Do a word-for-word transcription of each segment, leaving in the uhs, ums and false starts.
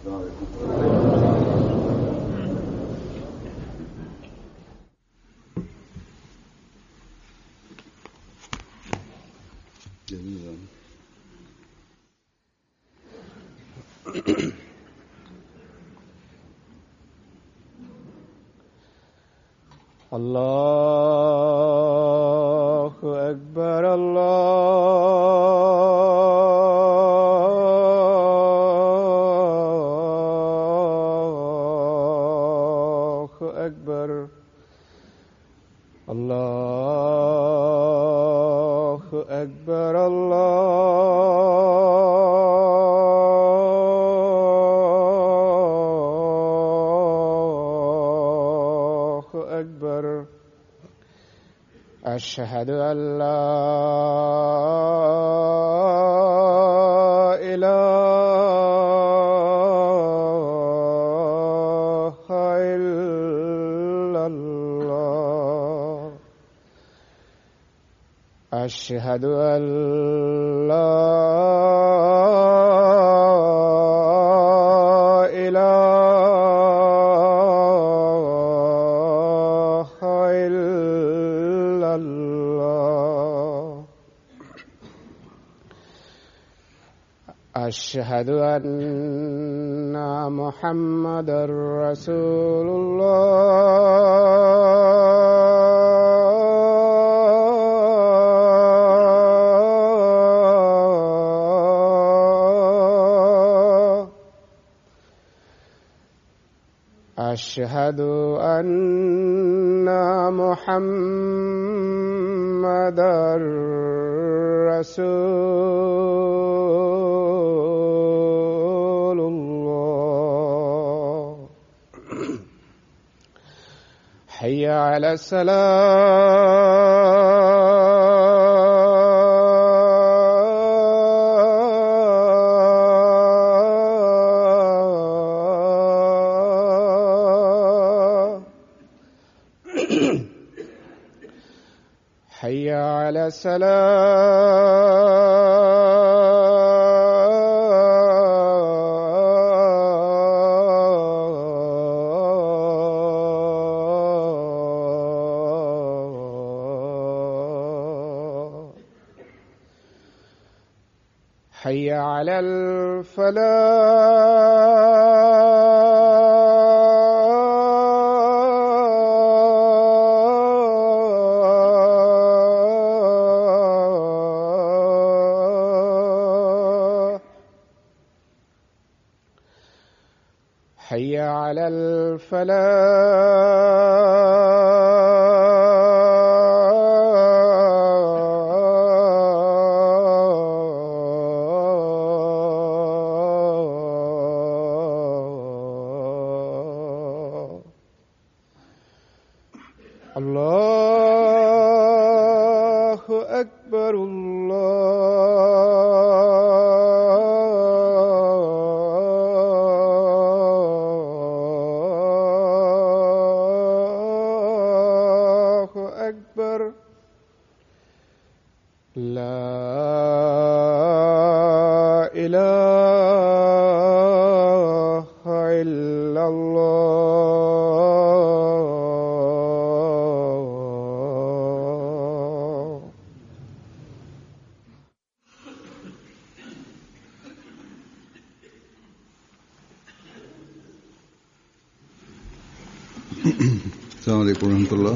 الله أكبر الله أكبر الله أكبر أشهد أن لا إله إلا الله أشهد أن لا أشهد أن محمدًا رسول الله أشهد أن محمدًا رسول الله حي على الصلاة حي على الصلاة حي على الفلاح حي على الفلاح الله أكبر الله أكبر لا إله إلا الله السلام عليكم ورحمة الله.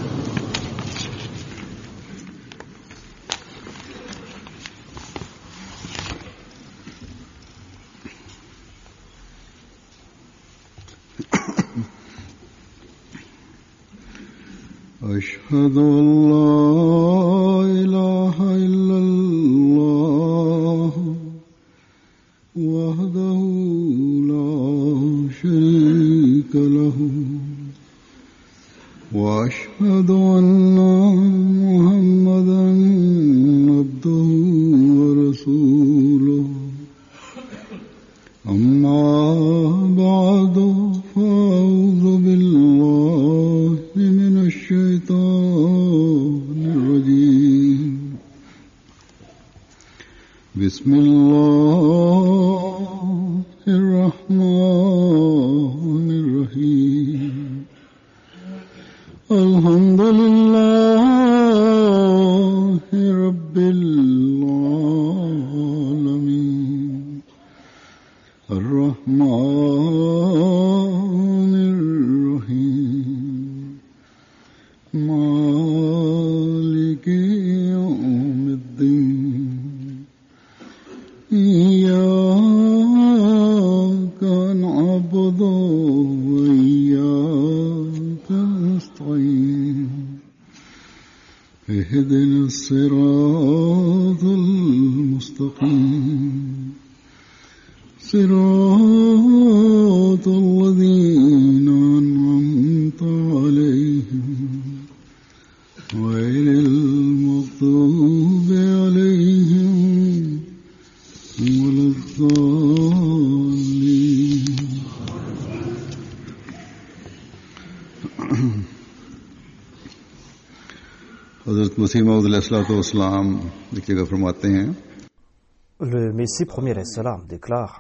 أشهد أن لا إله إلا الله وحده لا شريك له وأشهد أن محمدًا عبده ورسوله أما بعد فأعوذ بالله من الشيطان الرجيم بسم الله الرحمن اهدنا الصراط المستقيم صراط الذين أنعمت عليهم غير المغضوب عليهم ولا الضالين. حضرت مسیح موعود علیہ الصلوۃ والسلام ایک جگہ فرماتے ہیں Le Messie premier alayhi salam déclare: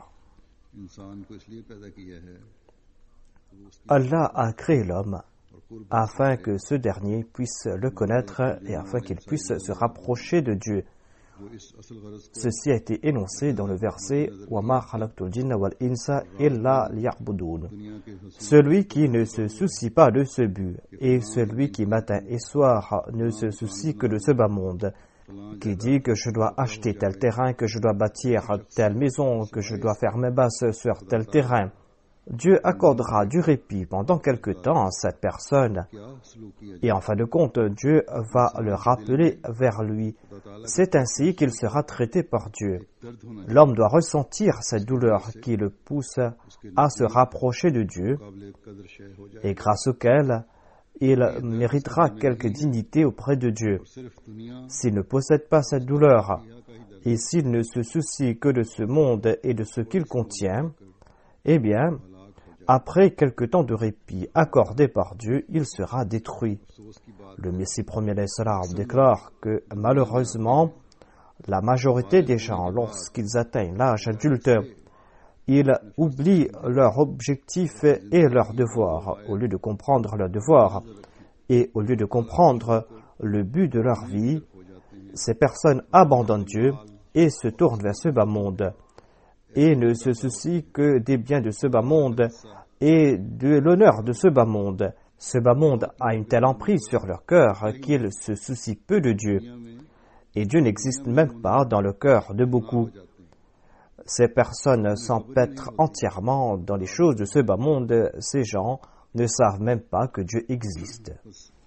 Allah a créé l'homme afin que ce dernier puisse le connaître et afin qu'il puisse se rapprocher de Dieu. Ceci a été énoncé dans le verset Wa ma khalaqtul jinna wal insa illa liya'budun. Celui qui ne se soucie pas de ce but et celui qui matin et soir ne se soucie que de ce bas monde, qui dit que je dois acheter tel terrain, que je dois bâtir telle maison, que je dois faire mes bases sur tel terrain. Dieu accordera du répit pendant quelque temps à cette personne et en fin de compte, Dieu va le rappeler vers lui. C'est ainsi qu'il sera traité par Dieu. L'homme doit ressentir cette douleur qui le pousse à se rapprocher de Dieu et grâce auquel il méritera quelque dignité auprès de Dieu. S'il ne possède pas cette douleur et s'il ne se soucie que de ce monde et de ce qu'il contient, eh bien, après quelque temps de répit accordé par Dieu, il sera détruit. Le Messie premier alayhi salam déclare que malheureusement, la majorité des gens, lorsqu'ils atteignent l'âge adulte, ils oublient leur objectif et leur devoir. Au lieu de comprendre leur devoir et au lieu de comprendre le but de leur vie, ces personnes abandonnent Dieu et se tournent vers ce bas monde et ne se soucient que des biens de ce bas monde et de l'honneur de ce bas monde. Ce bas monde a une telle emprise sur leur cœur qu'ils se soucient peu de Dieu et Dieu n'existe même pas dans le cœur de beaucoup. Ces personnes s'empêtrent entièrement dans les choses de ce bas monde. Ces gens ne savent même pas que Dieu existe.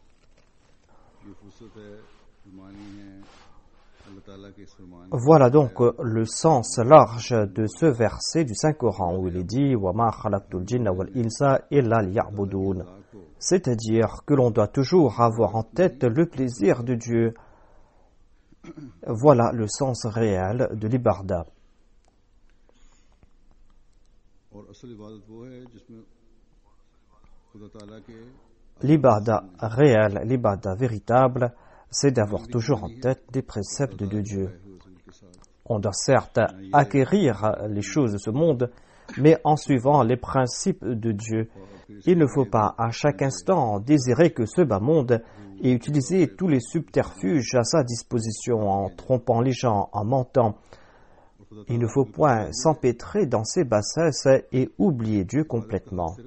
Voilà donc le sens large de ce verset du Saint-Coran où il est dit « Wa ma khalaqtul jinna wal insa illa liya'budun » c'est-à-dire que l'on doit toujours avoir en tête le plaisir de Dieu. Voilà le sens réel de l'ibarda. L'ibarda réel, l'ibarda véritable, c'est d'avoir toujours en tête des préceptes de Dieu. On doit certes acquérir les choses de ce monde, mais en suivant les principes de Dieu. Il ne faut pas à chaque instant désirer que ce bas monde et utiliser tous les subterfuges à sa disposition en trompant les gens, en mentant. Il ne faut point s'empêtrer dans ses bassesses et oublier Dieu complètement.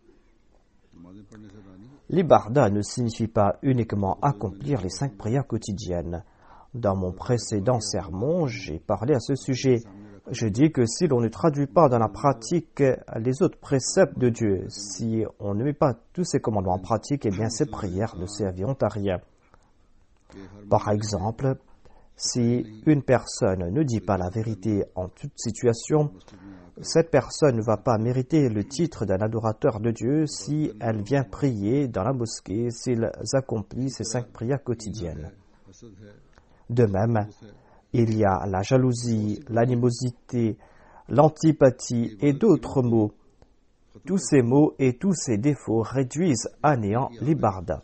L'ibarda ne signifie pas uniquement accomplir les cinq prières quotidiennes. Dans mon précédent sermon, j'ai parlé à ce sujet. Je dis que si l'on ne traduit pas dans la pratique les autres préceptes de Dieu, si on ne met pas tous ces commandements en pratique, eh bien ces prières ne serviront à rien. Par exemple, si une personne ne dit pas la vérité en toute situation, cette personne ne va pas mériter le titre d'un adorateur de Dieu si elle vient prier dans la mosquée, s'il accomplit ses cinq prières quotidiennes. De même, il y a la jalousie, l'animosité, l'antipathie et d'autres maux. Tous ces maux et tous ces défauts réduisent à néant l'ibarda.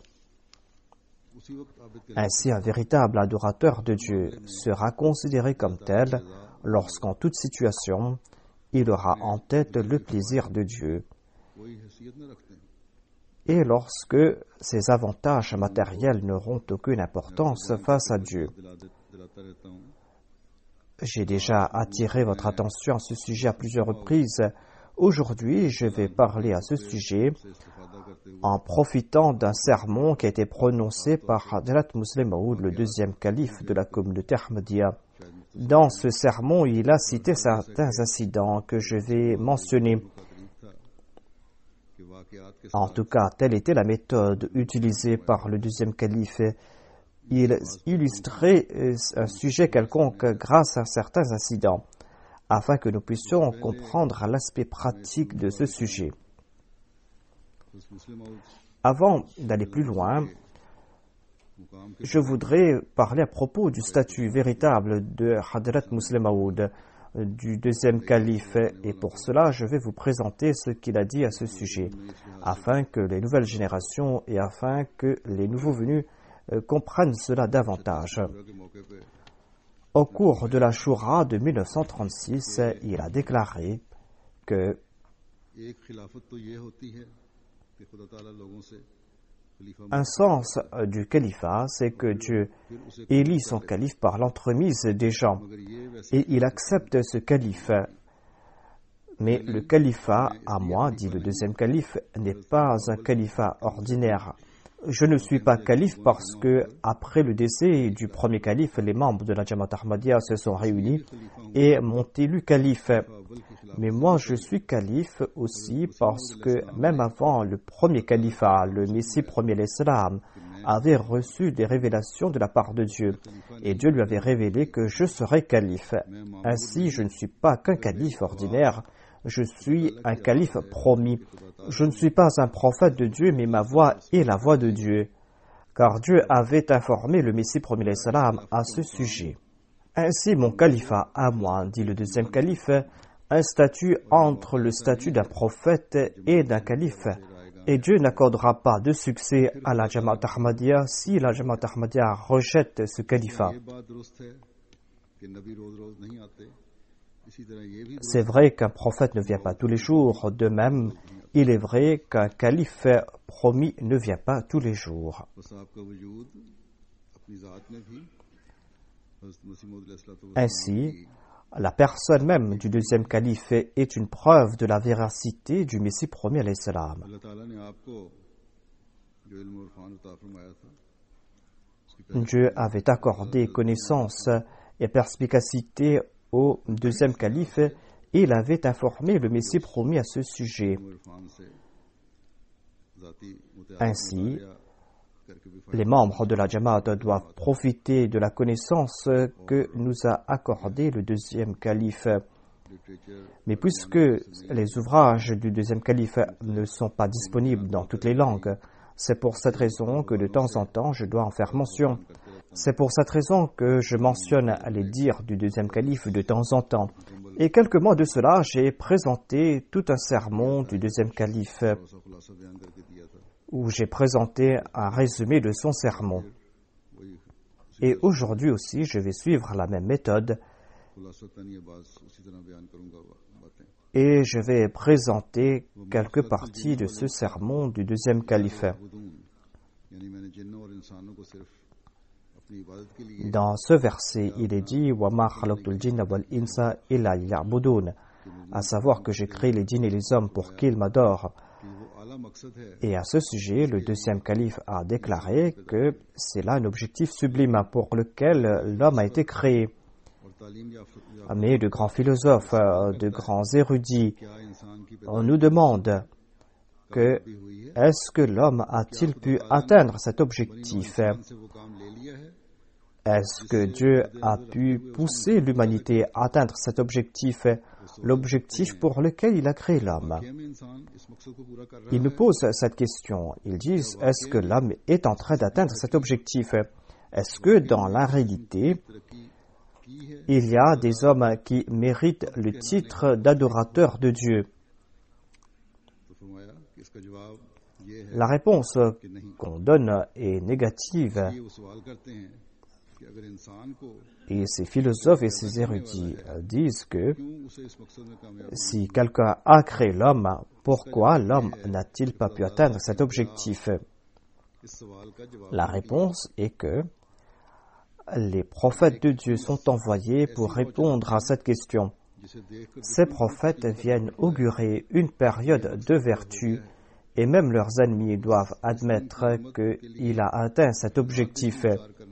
Ainsi, un véritable adorateur de Dieu sera considéré comme tel lorsqu'en toute situation, il aura en tête le plaisir de Dieu. Et lorsque ces avantages matériels n'auront aucune importance face à Dieu. J'ai déjà attiré votre attention à ce sujet à plusieurs reprises. Aujourd'hui, je vais parler à ce sujet en profitant d'un sermon qui a été prononcé par Hadrat Musleh Maud, le deuxième calife de la communauté Ahmadiyya. Dans ce sermon, il a cité certains incidents que je vais mentionner. En tout cas, telle était la méthode utilisée par le deuxième calife. il illustrait un sujet quelconque grâce à certains incidents, afin que nous puissions comprendre l'aspect pratique de ce sujet. Avant d'aller plus loin, je voudrais parler à propos du statut véritable de Hadrat Musleh Maud, du deuxième calife, et pour cela, je vais vous présenter ce qu'il a dit à ce sujet, afin que les nouvelles générations et afin que les nouveaux venus euh, comprennent cela davantage. Au cours de la Shura de mille neuf cent trente-six, il a déclaré que un sens du califat, c'est que Dieu élit son calife par l'entremise des gens et il accepte ce calife. Mais le califat, à moi, dit le deuxième calife, n'est pas un califat ordinaire. Je ne suis pas calife parce que, après le décès du premier calife, les membres de la Jamaat Ahmadiyya se sont réunis et m'ont élu calife. Mais moi, je suis calife aussi parce que, même avant le premier califat, le Messie premier l'Islam avait reçu des révélations de la part de Dieu. Et Dieu lui avait révélé que je serais calife. Ainsi, je ne suis pas qu'un calife ordinaire, je suis un calife promis. Je ne suis pas un prophète de Dieu, mais ma voix est la voix de Dieu. Car Dieu avait informé le Messie premier l'Islam à ce sujet. Ainsi, mon califat à moi, dit le deuxième calife, un statut entre le statut d'un prophète et d'un calife. Et Dieu n'accordera pas de succès à la Jamaat Ahmadiyya si la Jamaat Ahmadiyya rejette ce califat. C'est vrai qu'un prophète ne vient pas tous les jours, de même, il est vrai qu'un calife promis ne vient pas tous les jours. Ainsi, la personne même du deuxième calife est une preuve de la véracité du Messie premier alayhi salam. Dieu avait accordé connaissance et perspicacité au deuxième calife et il avait informé le Messie promis à ce sujet. Ainsi, les membres de la Jamaat doivent profiter de la connaissance que nous a accordée le deuxième calife. Mais puisque les ouvrages du deuxième calife ne sont pas disponibles dans toutes les langues, c'est pour cette raison que de temps en temps je dois en faire mention. C'est pour cette raison que je mentionne les dires du deuxième calife de temps en temps. Et quelques mois de cela, j'ai présenté tout un sermon du deuxième calife où j'ai présenté un résumé de son sermon. Et aujourd'hui aussi, je vais suivre la même méthode et je vais présenter quelques parties de ce sermon du deuxième calife. Dans ce verset, il est dit « Wa ma khalaqtul jinna wal insa illa liya'budun » à savoir que j'ai créé les djinns et les hommes pour qu'ils m'adorent. Et à ce sujet, le deuxième calife a déclaré que c'est là un objectif sublime pour lequel l'homme a été créé. Mais de grands philosophes, de grands érudits, on nous demande que est-ce que l'homme a-t-il pu atteindre cet objectif? Est-ce que Dieu a pu pousser l'humanité à atteindre cet objectif, l'objectif pour lequel il a créé l'homme? Ils nous posent cette question. Ils disent, est-ce que l'homme est en train d'atteindre cet objectif? Est-ce que dans la réalité, il y a des hommes qui méritent le titre d'adorateur de Dieu? La réponse qu'on donne est négative. Et ces philosophes et ces érudits disent que si quelqu'un a créé l'homme, pourquoi l'homme n'a-t-il pas pu atteindre cet objectif? La réponse est que les prophètes de Dieu sont envoyés pour répondre à cette question. Ces prophètes viennent augurer une période de vertu et même leurs ennemis doivent admettre qu'il a atteint cet objectif.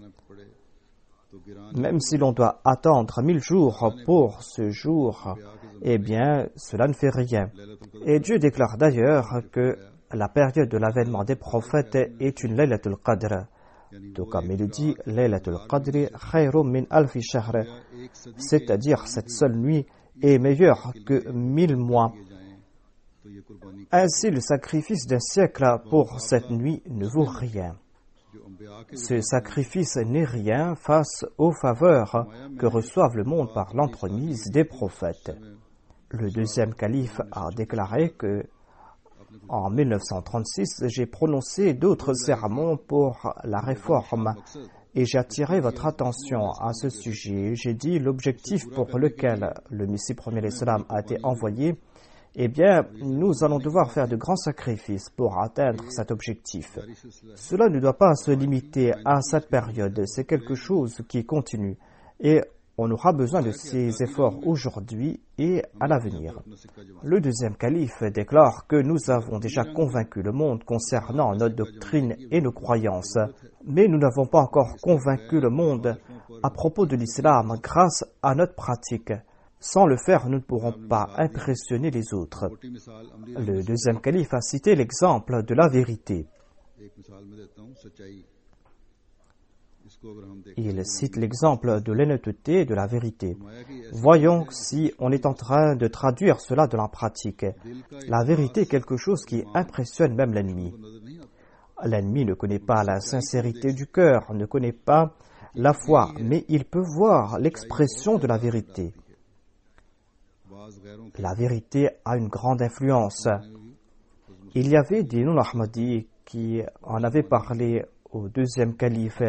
Même si l'on doit attendre mille jours pour ce jour, eh bien, cela ne fait rien. Et Dieu déclare d'ailleurs que la période de l'avènement des prophètes est une Laylatul Qadr. Tout comme il dit, Laylatul Qadri khayrum min alfi shahr, c'est-à-dire cette seule nuit est meilleure que mille mois. Ainsi, le sacrifice d'un siècle pour cette nuit ne vaut rien. Ce sacrifice n'est rien face aux faveurs que reçoivent le monde par l'entremise des prophètes. Le deuxième calife a déclaré que, en mille neuf cent trente-six, j'ai prononcé d'autres sermons pour la réforme et j'ai attiré votre attention à ce sujet. J'ai dit l'objectif pour lequel le Messie premier l'Islam a été envoyé. Eh bien, nous allons devoir faire de grands sacrifices pour atteindre cet objectif. Cela ne doit pas se limiter à cette période, c'est quelque chose qui continue et on aura besoin de ces efforts aujourd'hui et à l'avenir. Le deuxième calife déclare que nous avons déjà convaincu le monde concernant notre doctrine et nos croyances, mais nous n'avons pas encore convaincu le monde à propos de l'islam grâce à notre pratique. Sans le faire, nous ne pourrons pas impressionner les autres. Le deuxième calife a cité l'exemple de la vérité. Il cite l'exemple de l'honnêteté et de la vérité. Voyons si on est en train de traduire cela dans la pratique. La vérité est quelque chose qui impressionne même l'ennemi. L'ennemi ne connaît pas la sincérité du cœur, ne connaît pas la foi, mais il peut voir l'expression de la vérité. La vérité a une grande influence. Il y avait des non-Ahmadis qui en avaient parlé au deuxième calife.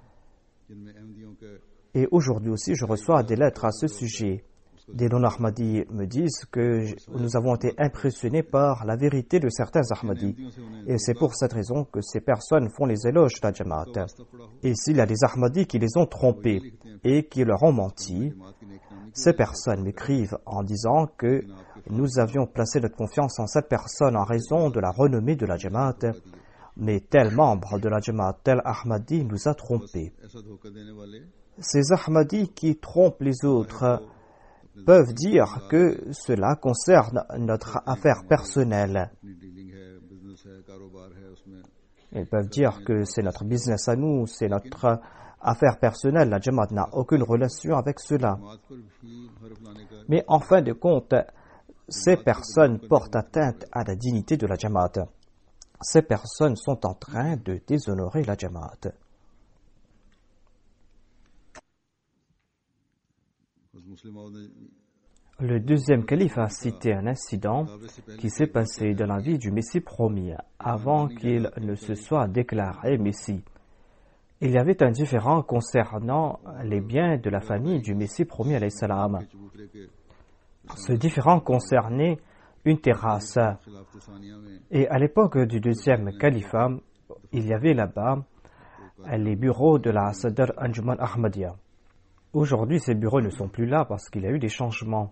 Et aujourd'hui aussi, je reçois des lettres à ce sujet. Des non-Ahmadis me disent que nous avons été impressionnés par la vérité de certains Ahmadis. Et c'est pour cette raison que ces personnes font les éloges de la Jamaat. Et s'il y a des Ahmadis qui les ont trompés et qui leur ont menti, ces personnes m'écrivent en disant que nous avions placé notre confiance en cette personne en raison de la renommée de la Jamaat, mais tel membre de la Jamaat, tel Ahmadi nous a trompés. Ces Ahmadis qui trompent les autres peuvent dire que cela concerne notre affaire personnelle. Ils peuvent dire que c'est notre business à nous, c'est notre affaire personnelle. La Jamaat n'a aucune relation avec cela. Mais en fin de compte, ces personnes portent atteinte à la dignité de la Jamaat. Ces personnes sont en train de déshonorer la Jamaat. Le deuxième calife a cité un incident qui s'est passé dans la vie du Messie promis avant qu'il ne se soit déclaré Messie. Il y avait un différend concernant les biens de la famille du Messie promis alayhi salam. Ce différend concernait une terrasse. Et à l'époque du deuxième califat, il y avait là-bas les bureaux de la Sadr Anjuman Ahmadiyya. Aujourd'hui, ces bureaux ne sont plus là parce qu'il y a eu des changements.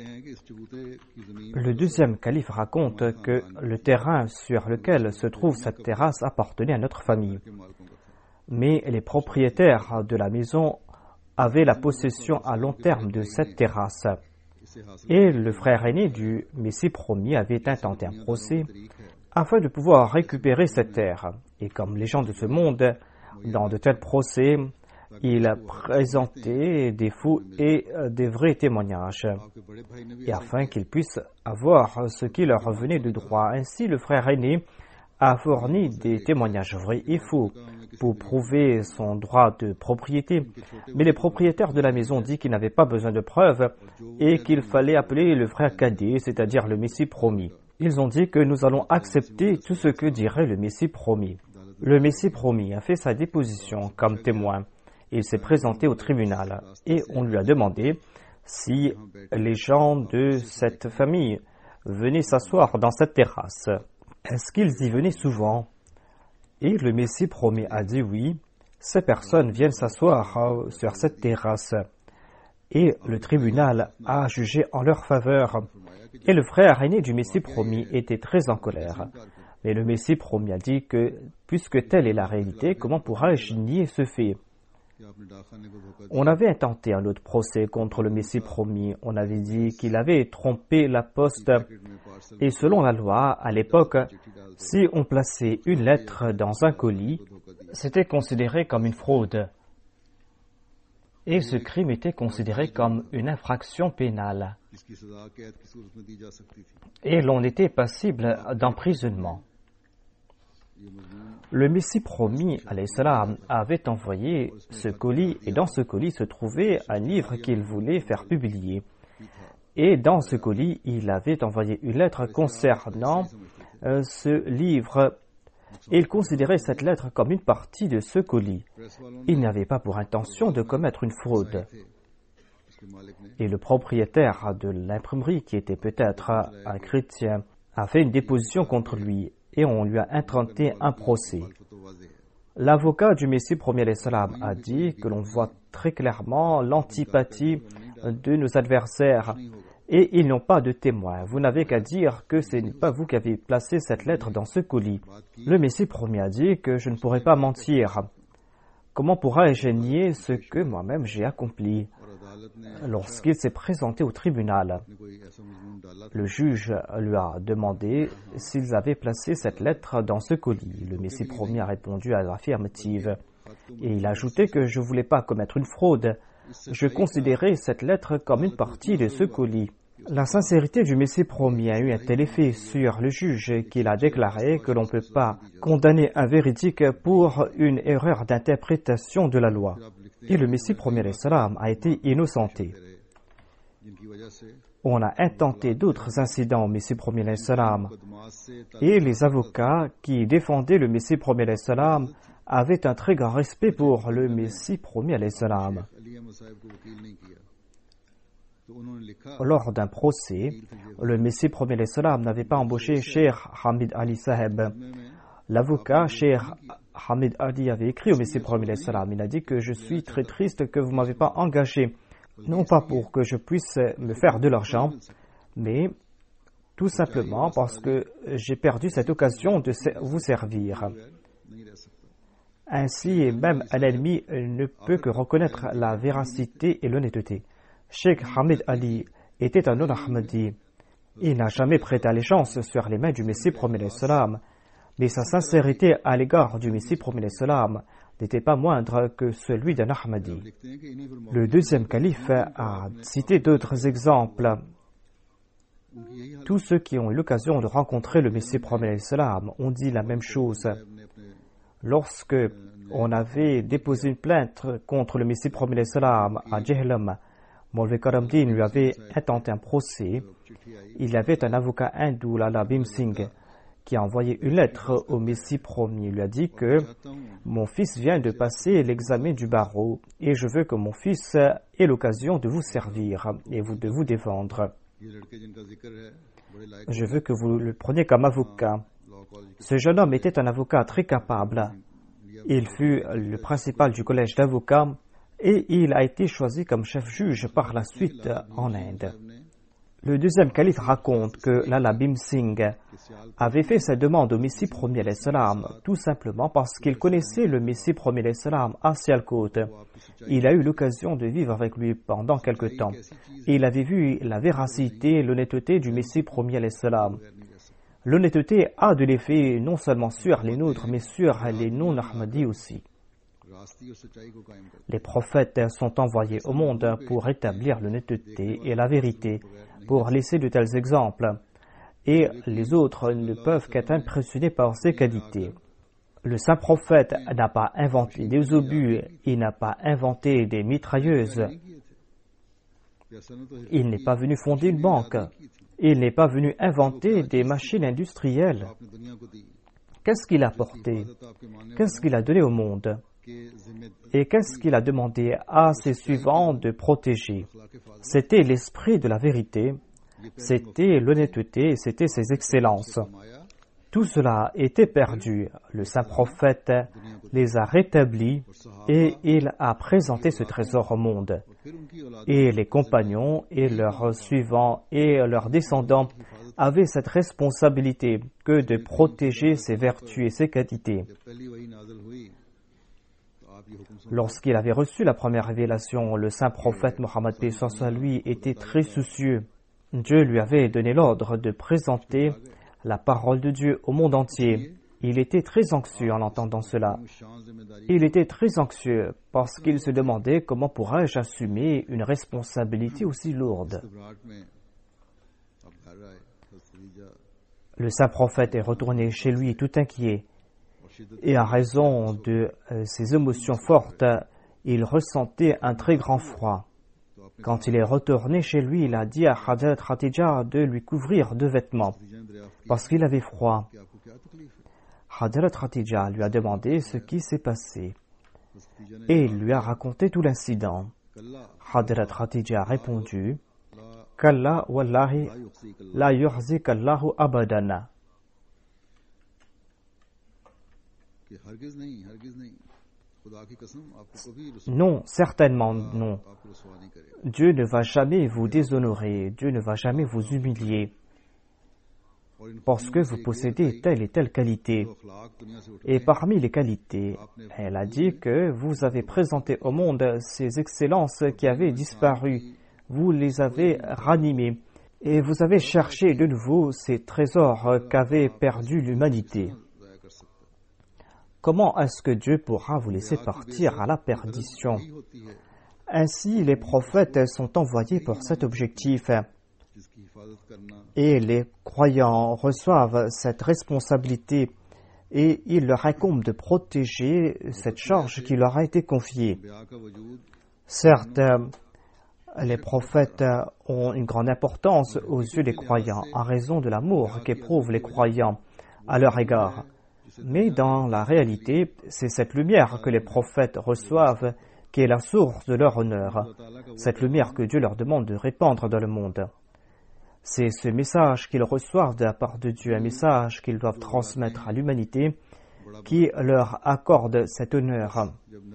Le deuxième calife raconte que le terrain sur lequel se trouve cette terrasse appartenait à notre famille. Mais les propriétaires de la maison avaient la possession à long terme de cette terrasse. Et le frère aîné du Messie promis avait intenté un procès afin de pouvoir récupérer cette terre. Et comme les gens de ce monde, dans de tels procès, ils présentaient des faux et des vrais témoignages, et afin qu'ils puissent avoir ce qui leur revenait de droit. Ainsi, le frère aîné a fourni des témoignages vrais et faux pour prouver son droit de propriété. Mais les propriétaires de la maison disent qu'ils n'avaient pas besoin de preuves et qu'il fallait appeler le frère cadet, c'est-à-dire le Messie promis. Ils ont dit que nous allons accepter tout ce que dirait le Messie promis. Le Messie promis a fait sa déposition comme témoin. Il s'est présenté au tribunal et on lui a demandé si les gens de cette famille venaient s'asseoir dans cette terrasse. Est-ce qu'ils y venaient souvent? Et le Messie promis a dit oui, ces personnes viennent s'asseoir sur cette terrasse. Et le tribunal a jugé en leur faveur. Et le frère aîné du Messie promis était très en colère. Mais le Messie promis a dit que, puisque telle est la réalité, comment pourrais-je nier ce fait? On avait intenté un autre procès contre le Messie promis. On avait dit qu'il avait trompé la poste. Et selon la loi, à l'époque, si on plaçait une lettre dans un colis, c'était considéré comme une fraude. Et ce crime était considéré comme une infraction pénale. Et l'on était passible d'emprisonnement. Le Messie promis, alayhi salam, avait envoyé ce colis, et dans ce colis se trouvait un livre qu'il voulait faire publier. Et dans ce colis, il avait envoyé une lettre concernant euh, ce livre. Et il considérait cette lettre comme une partie de ce colis. Il n'avait pas pour intention de commettre une fraude. Et le propriétaire de l'imprimerie, qui était peut-être un chrétien, a fait une déposition contre lui et on lui a intenté un procès. L'avocat du Messie premier alayhi salam a dit que l'on voit très clairement l'antipathie de nos adversaires et ils n'ont pas de témoins. Vous n'avez qu'à dire que ce n'est pas vous qui avez placé cette lettre dans ce colis. Le Messie premier a dit que je ne pourrais pas mentir. Comment pourrais-je nier ce que moi-même j'ai accompli? Lorsqu'il s'est présenté au tribunal, le juge lui a demandé s'ils avaient placé cette lettre dans ce colis. Le Messie premier a répondu à l'affirmative. Et il a ajouté que je ne voulais pas commettre une fraude. Je considérais cette lettre comme une partie de ce colis. La sincérité du Messie premier a eu un tel effet sur le juge qu'il a déclaré que l'on ne peut pas condamner un véridique pour une erreur d'interprétation de la loi. Et le Messie premier alayhi salam a été innocenté. On a intenté d'autres incidents au Messie premier alayhi salam et les avocats qui défendaient le Messie premier alayhi salam avaient un très grand respect pour le Messie premier alayhi salam. Lors d'un procès, le Messie premier alayhi salam n'avait pas embauché Cheikh Hamid Ali Saheb. L'avocat Cheikh Hamid Ali avait écrit au Messie premier alayhi salam. Il a dit que je suis très triste que vous ne m'avez pas engagé, non pas pour que je puisse me faire de l'argent, mais tout simplement parce que j'ai perdu cette occasion de vous servir. Ainsi, même un ennemi ne peut que reconnaître la véracité et l'honnêteté. Cheikh Hamid Ali était un non-Ahmadi. Il n'a jamais prêté allégeance sur les mains du Messie premier alayhi salam, mais sa sincérité à l'égard du Messie premier alayhi salam n'était pas moindre que celui d'un Ahmadi. Le deuxième calife a cité d'autres exemples. Tous ceux qui ont eu l'occasion de rencontrer le Messie premier alayhi salam ont dit la même chose. Lorsque on avait déposé une plainte contre le Messie premier alayhi salam à Jehlam, Maulvi Karamdin lui avait intenté un procès. Il y avait un avocat hindou, Lala Bhim Singh, qui a envoyé une lettre au Messie premier. Il lui a dit que mon fils vient de passer l'examen du barreau et je veux que mon fils ait l'occasion de vous servir et vous, de vous défendre. Je veux que vous le preniez comme avocat. Ce jeune homme était un avocat très capable. Il fut le principal du collège d'avocats et il a été choisi comme chef juge par la suite en Inde. Le deuxième calife raconte que Lala Bhim Singh avait fait sa demande au Messie premier alayhi salam tout simplement parce qu'il connaissait le Messie premier alayhi salam à Sialkot. Il a eu l'occasion de vivre avec lui pendant quelque temps et il avait vu la véracité et l'honnêteté du Messie premier alayhi salam. L'honnêteté a de l'effet non seulement sur les nôtres mais sur les non-Ahmadis aussi. Les prophètes sont envoyés au monde pour établir l'honnêteté et la vérité, pour laisser de tels exemples, et les autres ne peuvent qu'être impressionnés par ces qualités. Le saint prophète n'a pas inventé des obus, il n'a pas inventé des mitrailleuses, il n'est pas venu fonder une banque, il n'est pas venu inventer des machines industrielles. Qu'est-ce qu'il a apporté? Qu'est-ce qu'il a donné au monde? Et qu'est-ce qu'il a demandé à ses suivants de protéger? C'était l'esprit de la vérité, c'était l'honnêteté, c'était ses excellences. Tout cela était perdu. Le saint prophète les a rétablis et il a présenté ce trésor au monde. Et les compagnons et leurs suivants et leurs descendants avaient cette responsabilité que de protéger ses vertus et ses qualités. Lorsqu'il avait reçu la première révélation, le saint prophète Mohammed paix soit sur lui était très soucieux. Dieu lui avait donné l'ordre de présenter la parole de Dieu au monde entier. Il était très anxieux en entendant cela. Il était très anxieux parce qu'il se demandait comment pourrais-je assumer une responsabilité aussi lourde. Le saint prophète est retourné chez lui tout inquiet. Et à raison de euh, ses émotions fortes, il ressentait un très grand froid. Quand il est retourné chez lui, il a dit à Hadrat Khatija de lui couvrir de vêtements, parce qu'il avait froid. Hadrat Khatija lui a demandé ce qui s'est passé, et il lui a raconté tout l'incident. Hadrat Khatija a répondu, « Kalla wallahi la yuhzik Allahu abadana » Non, certainement non. Dieu ne va jamais vous déshonorer, Dieu ne va jamais vous humilier, parce que vous possédez telle et telle qualité. Et parmi les qualités, elle a dit que vous avez présenté au monde ces excellences qui avaient disparu, vous les avez ranimées, et vous avez cherché de nouveau ces trésors qu'avait perdus l'humanité. Comment est-ce que Dieu pourra vous laisser partir à la perdition? Ainsi, les prophètes sont envoyés pour cet objectif. Et les croyants reçoivent cette responsabilité et il leur incombe de protéger cette charge qui leur a été confiée. Certes, les prophètes ont une grande importance aux yeux des croyants en raison de l'amour qu'éprouvent les croyants à leur égard. Mais dans la réalité, c'est cette lumière que les prophètes reçoivent qui est la source de leur honneur, cette lumière que Dieu leur demande de répandre dans le monde. C'est ce message qu'ils reçoivent de la part de Dieu, un message qu'ils doivent transmettre à l'humanité qui leur accorde cet honneur.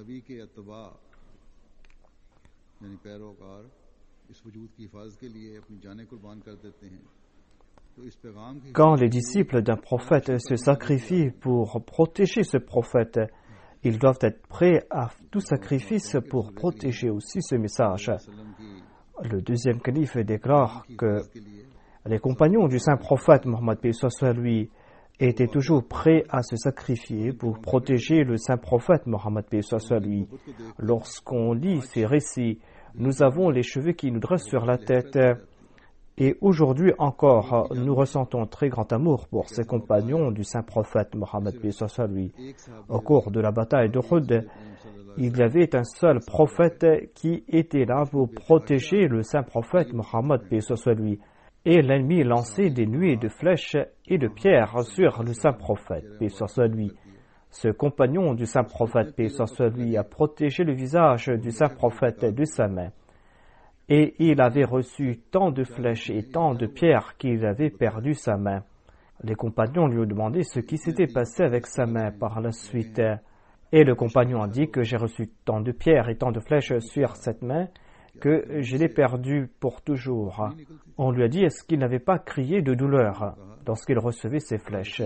Quand les disciples d'un prophète se sacrifient pour protéger ce prophète, ils doivent être prêts à tout sacrifice pour protéger aussi ce message. Le deuxième calife déclare que les compagnons du saint prophète Mohammed paix soit sur lui étaient toujours prêts à se sacrifier pour protéger le saint prophète Mohammed paix soit sur lui. Lorsqu'on lit ces récits, nous avons les cheveux qui nous dressent sur la tête. Et aujourd'hui encore, nous ressentons un très grand amour pour ces compagnons du saint prophète Mohammed paix soit sur lui. Au cours de la bataille d'Uhud, il y avait un seul prophète qui était là pour protéger le saint prophète Mohammed paix soit sur lui. Et l'ennemi lançait des nuées de flèches et de pierres sur le saint prophète paix soit sur lui. Ce compagnon du saint prophète paix soit sur lui a protégé le visage du saint prophète de sa main. Et il avait reçu tant de flèches et tant de pierres qu'il avait perdu sa main. Les compagnons lui ont demandé ce qui s'était passé avec sa main par la suite. Et le compagnon a dit que j'ai reçu tant de pierres et tant de flèches sur cette main que je l'ai perdue pour toujours. On lui a dit, est-ce qu'il n'avait pas crié de douleur lorsqu'il recevait ces flèches?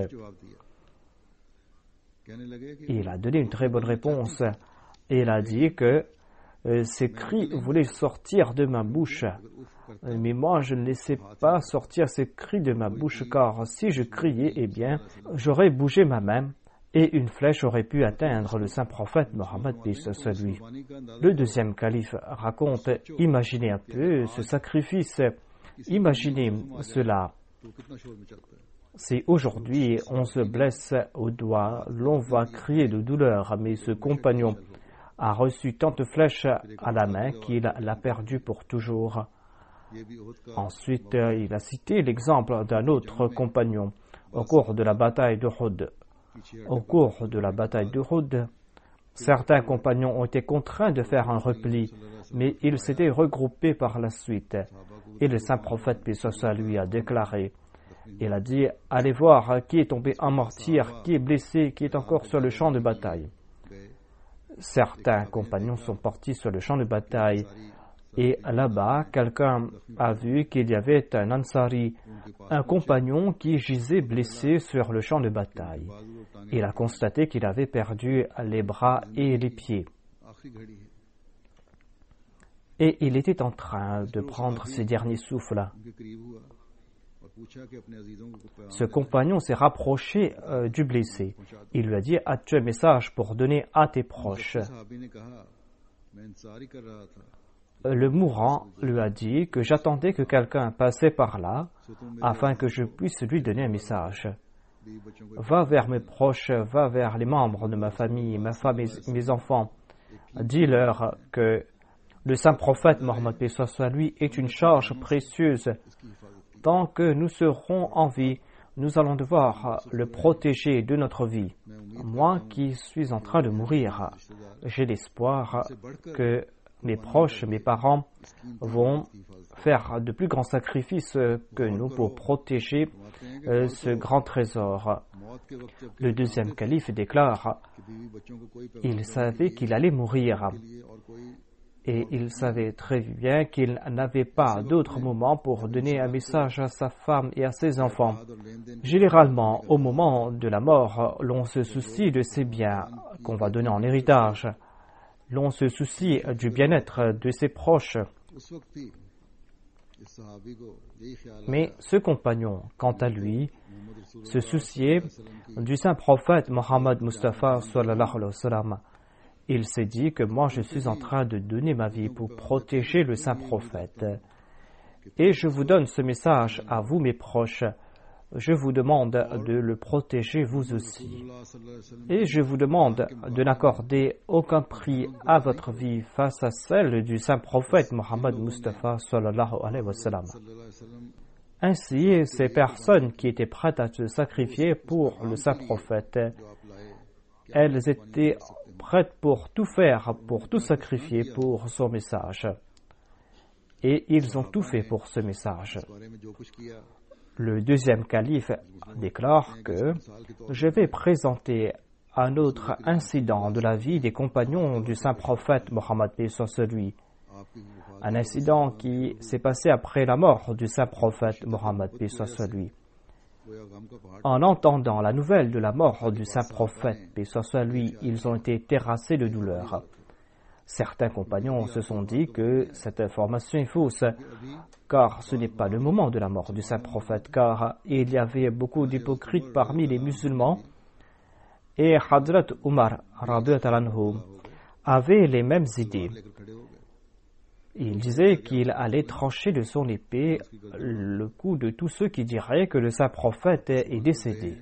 Il a donné une très bonne réponse. Et il a dit que Euh, ces cris voulaient sortir de ma bouche. Euh, mais moi, je ne laissais pas sortir ces cris de ma bouche, car si je criais, eh bien, j'aurais bougé ma main et une flèche aurait pu atteindre le saint prophète Mohammed paix soit sur lui. Le deuxième calife raconte, imaginez un peu ce sacrifice, imaginez cela. Si aujourd'hui on se blesse au doigt, l'on va crier de douleur, mais ce compagnon a reçu tant de flèches à la main qu'il l'a perdu pour toujours. Ensuite, il a cité l'exemple d'un autre compagnon au cours de la bataille d'Uhud. Au cours de la bataille d'Uhud, certains compagnons ont été contraints de faire un repli, mais ils s'étaient regroupés par la suite. Et le saint prophète paix soit sur lui a déclaré, il a dit, allez voir qui est tombé en martyr, qui est blessé, qui est encore sur le champ de bataille. Certains compagnons sont partis sur le champ de bataille Et là-bas, quelqu'un a vu qu'il y avait un Ansari, un compagnon qui gisait blessé sur le champ de bataille. Il a constaté qu'il avait perdu les bras et les pieds. Et il était en train de prendre ses derniers souffles. Ce compagnon s'est rapproché euh, du blessé. Il lui a dit « As-tu un message pour donner à tes proches ?» Le mourant lui a dit que j'attendais que quelqu'un passait par là afin que je puisse lui donner un message. Va vers mes proches, va vers les membres de ma famille, ma femme et mes enfants. Dis-leur que le saint prophète Mohammed paix soit lui est une charge précieuse. Tant que nous serons en vie, nous allons devoir le protéger de notre vie. Moi qui suis en train de mourir, j'ai l'espoir que mes proches, mes parents vont faire de plus grands sacrifices que nous pour protéger euh, ce grand trésor. Le deuxième calife déclare, il savait qu'il allait mourir et il savait très bien qu'il n'avait pas d'autre moment pour donner un message à sa femme et à ses enfants. Généralement, au moment de la mort, l'on se soucie de ses biens qu'on va donner en héritage. L'on se soucie du bien-être de ses proches. Mais ce compagnon, quant à lui, se souciait du saint prophète Mohammed Mustafa sallallahu alayhi wa sallam. Il s'est dit que moi je suis en train de donner ma vie pour protéger le saint prophète. Et je vous donne ce message à vous mes proches. Je vous demande de le protéger vous aussi. Et je vous demande de n'accorder aucun prix à votre vie face à celle du saint prophète Mohammed Mustafa sallallahu alayhi wa sallam. Ainsi, ces personnes qui étaient prêtes à se sacrifier pour le saint prophète, elles étaient prêtes pour tout faire, pour tout sacrifier pour son message. Et ils ont tout fait pour ce message. Le deuxième calife déclare que je vais présenter un autre incident de la vie des compagnons du saint prophète Mohammed paix soit lui. Un incident qui s'est passé après la mort du saint prophète Mohammed paix soit lui. En entendant la nouvelle de la mort du saint prophète paix soit lui, ils ont été terrassés de douleur. Certains compagnons se sont dit que cette information est fausse, car ce n'est pas le moment de la mort du saint prophète, car il y avait beaucoup d'hypocrites parmi les musulmans, et Hadrat Umar radhiyallahu anhu avait les mêmes idées. Il disait qu'il allait trancher de son épée le cou de tous ceux qui diraient que le saint prophète est décédé.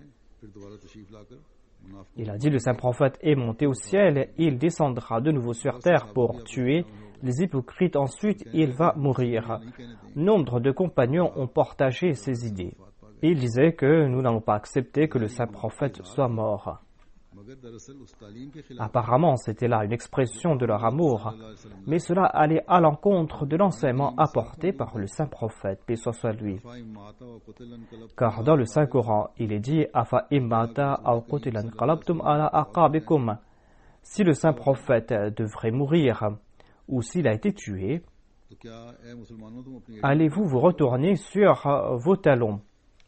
Il a dit, le saint prophète est monté au ciel, il descendra de nouveau sur terre pour tuer les hypocrites, ensuite il va mourir. Nombre de compagnons ont partagé ces idées. Il disait que nous n'allons pas accepter que le saint prophète soit mort. Apparemment, c'était là une expression de leur amour, mais cela allait à l'encontre de l'enseignement apporté par le saint prophète, paix soit lui. Car dans le Saint-Coran, il est dit « Afa immata aw qutilan qalabtum ala aqabikum » Si le saint prophète devrait mourir ou s'il a été tué, allez-vous vous retourner sur vos talons?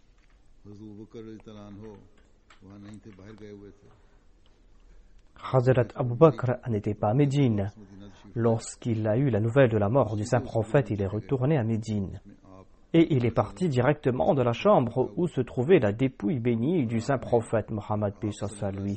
Hazrat Abu Bakr n'était pas à Médine. Lorsqu'il a eu la nouvelle de la mort du saint prophète, il est retourné à Médine. Et il est parti directement de la chambre où se trouvait la dépouille bénie du saint prophète Mohammed paix soit lui.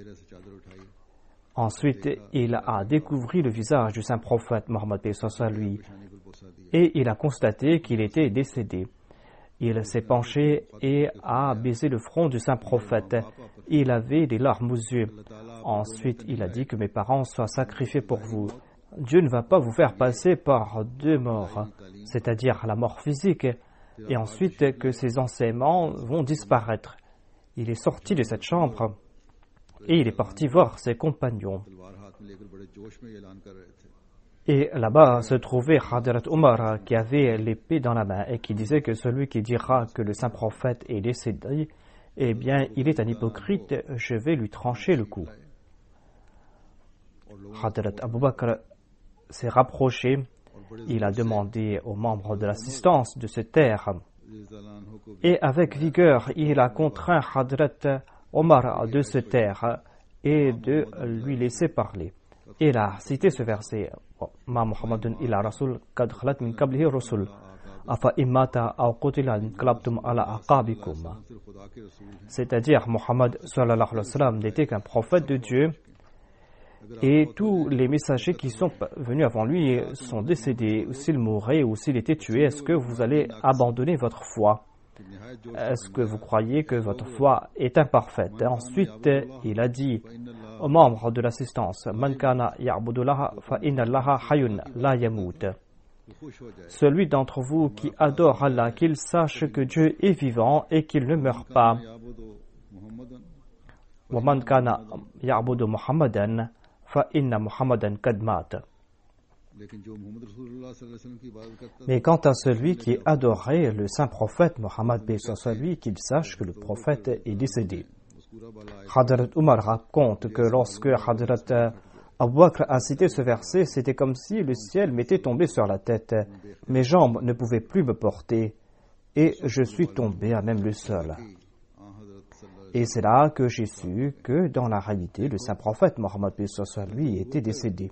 Ensuite, il a découvert le visage du saint prophète Mohammed paix soit lui. Et il a constaté qu'il était décédé. Il s'est penché et a baisé le front du saint prophète. Il avait des larmes aux yeux. Ensuite, il a dit que mes parents soient sacrifiés pour vous. Dieu ne va pas vous faire passer par deux morts, c'est-à-dire la mort physique, et ensuite que ces enseignements vont disparaître. Il est sorti de cette chambre et il est parti voir ses compagnons. Et là-bas se trouvait Hadrat Umar qui avait l'épée dans la main et qui disait que celui qui dira que le saint prophète est décédé, eh bien, il est un hypocrite, je vais lui trancher le cou. Hadrat Abu Bakr s'est rapproché Il a demandé aux membres de l'assistance de se taire. Et avec vigueur, il a contraint Hadrat Omar de se taire et de lui laisser parler. Il a cité ce verset Ma Muhammadun illa rasul kad khalat min qablihi rusul afa immata aw qutila inqalabtum ala aqabikum. C'est-à-dire Muhammad sallallahu alayhi wa sallam n'était qu'un prophète de Dieu et tous les messagers qui sont venus avant lui sont décédés. S'il mourait ou s'il était tué, est-ce que vous allez abandonner votre foi? Est-ce que vous croyez que votre foi est imparfaite? Ensuite, il a dit aux membres de l'assistance Man kana ya'budullaha fa inna Allaha hayyun la yamut. Celui d'entre vous qui adore Allah, qu'il sache que Dieu est vivant et qu'il ne meurt pas. Wa man kana ya'budu Muhammadan fa inna Muhammadan qad mat. Mais quant à celui qui adorait le saint prophète Mohammed, paix soit lui, qu'il sache que le prophète est décédé. Hadrat Umar raconte que lorsque Hadrat Abu Bakr a cité ce verset, c'était comme si le ciel m'était tombé sur la tête. Mes jambes ne pouvaient plus me porter et je suis tombé à même le sol. Et c'est là que j'ai su que dans la réalité, le saint prophète Mohammed, paix soit lui, était décédé.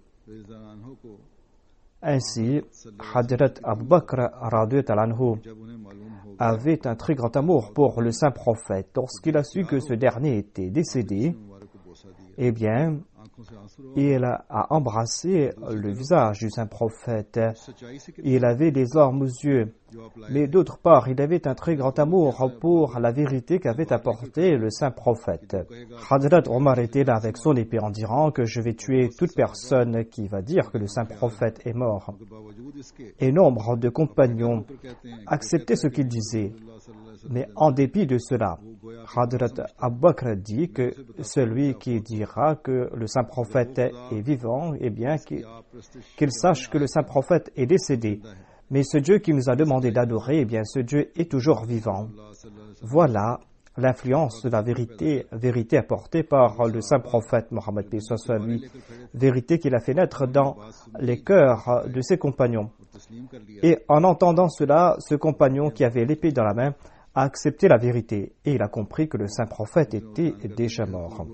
Ainsi, Hadrat Abu Bakr anhu avait un très grand amour pour le saint prophète. Lorsqu'il a su que ce dernier était décédé, eh bien, il a embrassé le visage du saint prophète. Il avait des larmes aux yeux. Mais d'autre part, il avait un très grand amour pour la vérité qu'avait apportée le saint prophète. Hadrat Omar était là avec son épée en disant que je vais tuer toute personne qui va dire que le saint prophète est mort. Et nombre de compagnons acceptaient ce qu'il disait. Mais en dépit de cela, Hadrat Abu Bakr dit que celui qui dira que le saint prophète est vivant, eh bien qu'il sache que le saint prophète est décédé. Mais ce Dieu qui nous a demandé d'adorer, eh bien ce Dieu est toujours vivant. Voilà l'influence de la vérité, vérité apportée par le saint prophète Mohammed, paix soit lui, vérité qu'il a fait naître dans les cœurs de ses compagnons. Et en entendant cela, ce compagnon qui avait l'épée dans la main a accepté la vérité et il a compris que le saint prophète était déjà mort.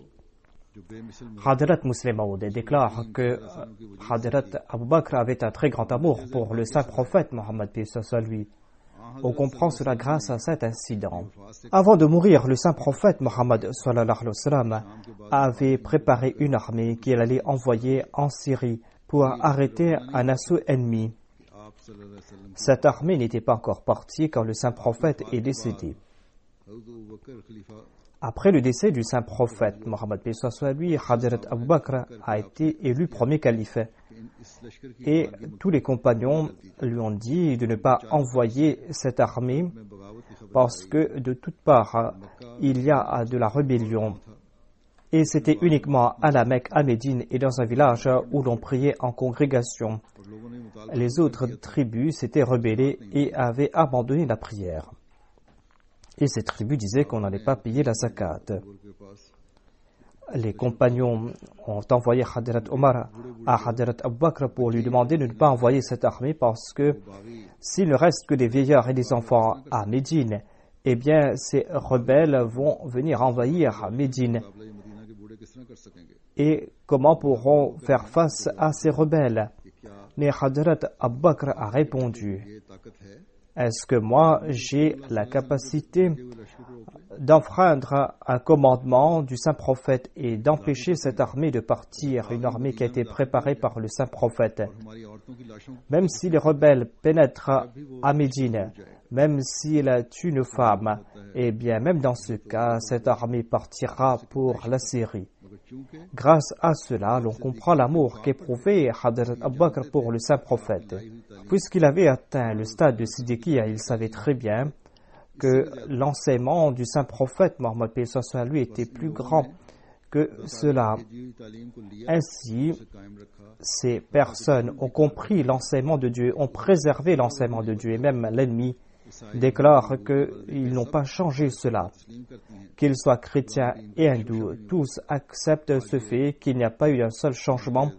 Hadrat Muslim Maud déclare que Hadrat Abu Bakr avait un très grand amour pour le saint prophète Mohammed, paix soit lui. On comprend cela grâce à cet incident. Avant de mourir, le saint prophète Mohammed sallallahu alayhi wa sallam avait préparé une armée qu'il allait envoyer en Syrie pour arrêter un assaut ennemi. Cette armée n'était pas encore partie quand le saint prophète est décédé. Après le décès du saint prophète Mohammed, paix soit lui, Hadrat Abu Bakr a été élu premier calife. Et tous les compagnons lui ont dit de ne pas envoyer cette armée parce que de toutes parts il y a de la rébellion. Et c'était uniquement à la Mecque, à Médine et dans un village où l'on priait en congrégation. Les autres tribus s'étaient rebellées et avaient abandonné la prière. Et ces tribus disaient qu'on n'allait pas payer la zakat. Les compagnons ont envoyé Hadrat Omar à Hadrat Abu Bakr pour lui demander de ne pas envoyer cette armée parce que s'il ne reste que des vieillards et des enfants à Médine, eh bien ces rebelles vont venir envahir Médine. Et comment pourront faire face à ces rebelles? Mais Hadrat Abu Bakr a répondu: est-ce que moi j'ai la capacité d'enfreindre un commandement du saint prophète et d'empêcher cette armée de partir, une armée qui a été préparée par le saint prophète? Même si les rebelles pénètrent à Médine, même s'ils tuent nos femmes, eh bien même dans ce cas, cette armée partira pour la Syrie. Grâce à cela, l'on comprend l'amour qu'éprouvait Hadrat Abu Bakr pour le saint prophète. Puisqu'il avait atteint le stade de Siddiqiyya, il savait très bien que l'enseignement du saint prophète Mohammed, paix soit lui, était plus grand que cela. Ainsi, ces personnes ont compris l'enseignement de Dieu, ont préservé l'enseignement de Dieu, et même l'ennemi déclare qu'ils n'ont pas changé cela. Qu'ils soient chrétiens et hindous, tous acceptent ce fait qu'il n'y a pas eu un seul changement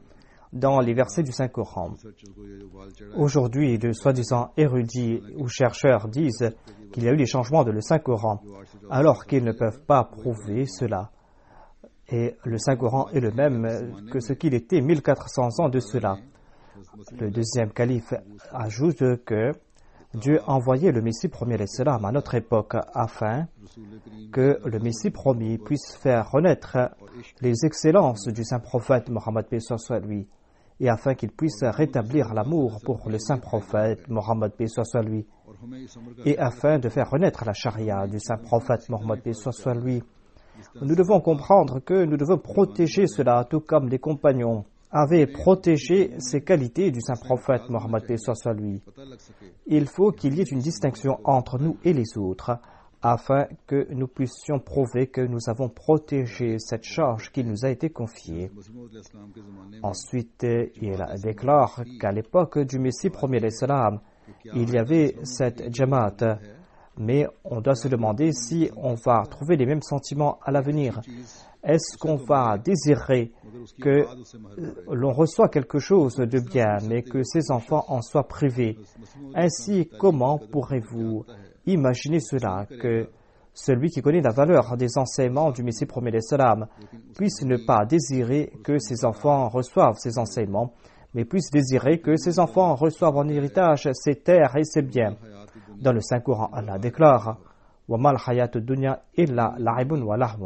dans les versets du Saint-Coran. Aujourd'hui, de soi-disant érudits ou chercheurs disent qu'il y a eu des changements dans le Saint-Coran, alors qu'ils ne peuvent pas prouver cela. Et le Saint-Coran est le même que ce qu'il était mille quatre cents ans de cela. Le deuxième calife ajoute que Dieu a envoyé le Messie premier l'Islam à notre époque afin que le Messie promis puisse faire renaître les excellences du saint prophète Mohammed paix soit lui, et afin qu'il puisse rétablir l'amour pour le saint prophète Mohammed paix soit lui, et afin de faire renaître la charia du saint prophète Mohammed paix soit lui. Nous devons comprendre que nous devons protéger cela, tout comme les compagnons avaient protégé ces qualités du saint prophète Mohammed paix soit lui. Il faut qu'il y ait une distinction entre nous et les autres, afin que nous puissions prouver que nous avons protégé cette charge qui nous a été confiée. Ensuite, il déclare qu'à l'époque du Messie premier l'Islam, il y avait cette jamaat, mais on doit se demander si on va trouver les mêmes sentiments à l'avenir. Est-ce qu'on va désirer que l'on reçoit quelque chose de bien, mais que ses enfants en soient privés? Ainsi, comment pourrez-vous imaginer cela, que celui qui connaît la valeur des enseignements du Messie premier l'Islam puisse ne pas désirer que ses enfants reçoivent ces enseignements, mais puisse désirer que ses enfants reçoivent en héritage ses terres et ses biens? Dans le Saint-Coran, Allah déclare « Wa mal hayatud dunya illa la'ibun wa lahwun »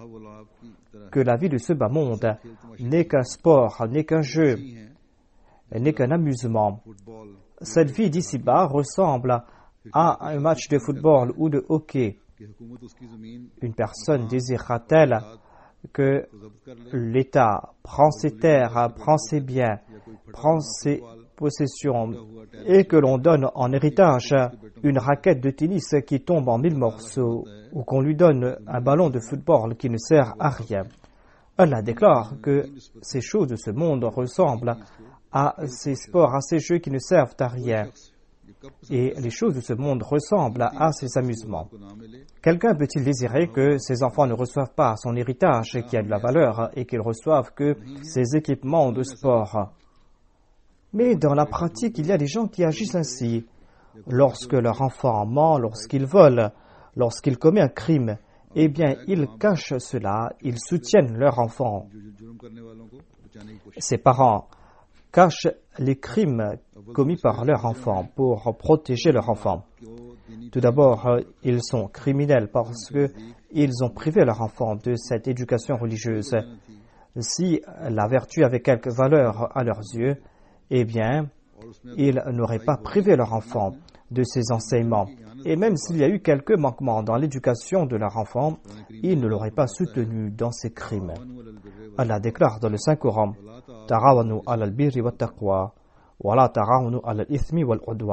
que la vie de ce bas monde n'est qu'un sport, n'est qu'un jeu, n'est qu'un amusement. Cette vie d'ici-bas ressemble à un match de football ou de hockey. Une personne désirera-t-elle que l'État prend ses terres, prend ses biens, prend ses possessions et que l'on donne en héritage une raquette de tennis qui tombe en mille morceaux ou qu'on lui donne un ballon de football qui ne sert à rien? Allah déclare que ces choses de ce monde ressemblent à ces sports, à ces jeux qui ne servent à rien. Et les choses de ce monde ressemblent à ces amusements. Quelqu'un peut-il désirer que ses enfants ne reçoivent pas son héritage qui a de la valeur et qu'ils reçoivent que ses équipements de sport? Mais dans la pratique, il y a des gens qui agissent ainsi. Lorsque leur enfant ment, lorsqu'il vole, lorsqu'il commet un crime, eh bien, ils cachent cela, ils soutiennent leur enfant. Ses parents cachent les crimes commis par leur enfant pour protéger leur enfant. Tout d'abord, ils sont criminels parce qu'ils ont privé leur enfant de cette éducation religieuse. Si la vertu avait quelque valeur à leurs yeux, eh bien, ils n'auraient pas privé leur enfant de ces enseignements. Et même s'il y a eu quelques manquements dans l'éducation de leur enfant, ils ne l'auraient pas soutenu dans ces crimes. Allah déclare dans le Saint-Coran « Ta'awanu alal birri wa taqwa, wa la ta'awanu alal ithmi wal udwan »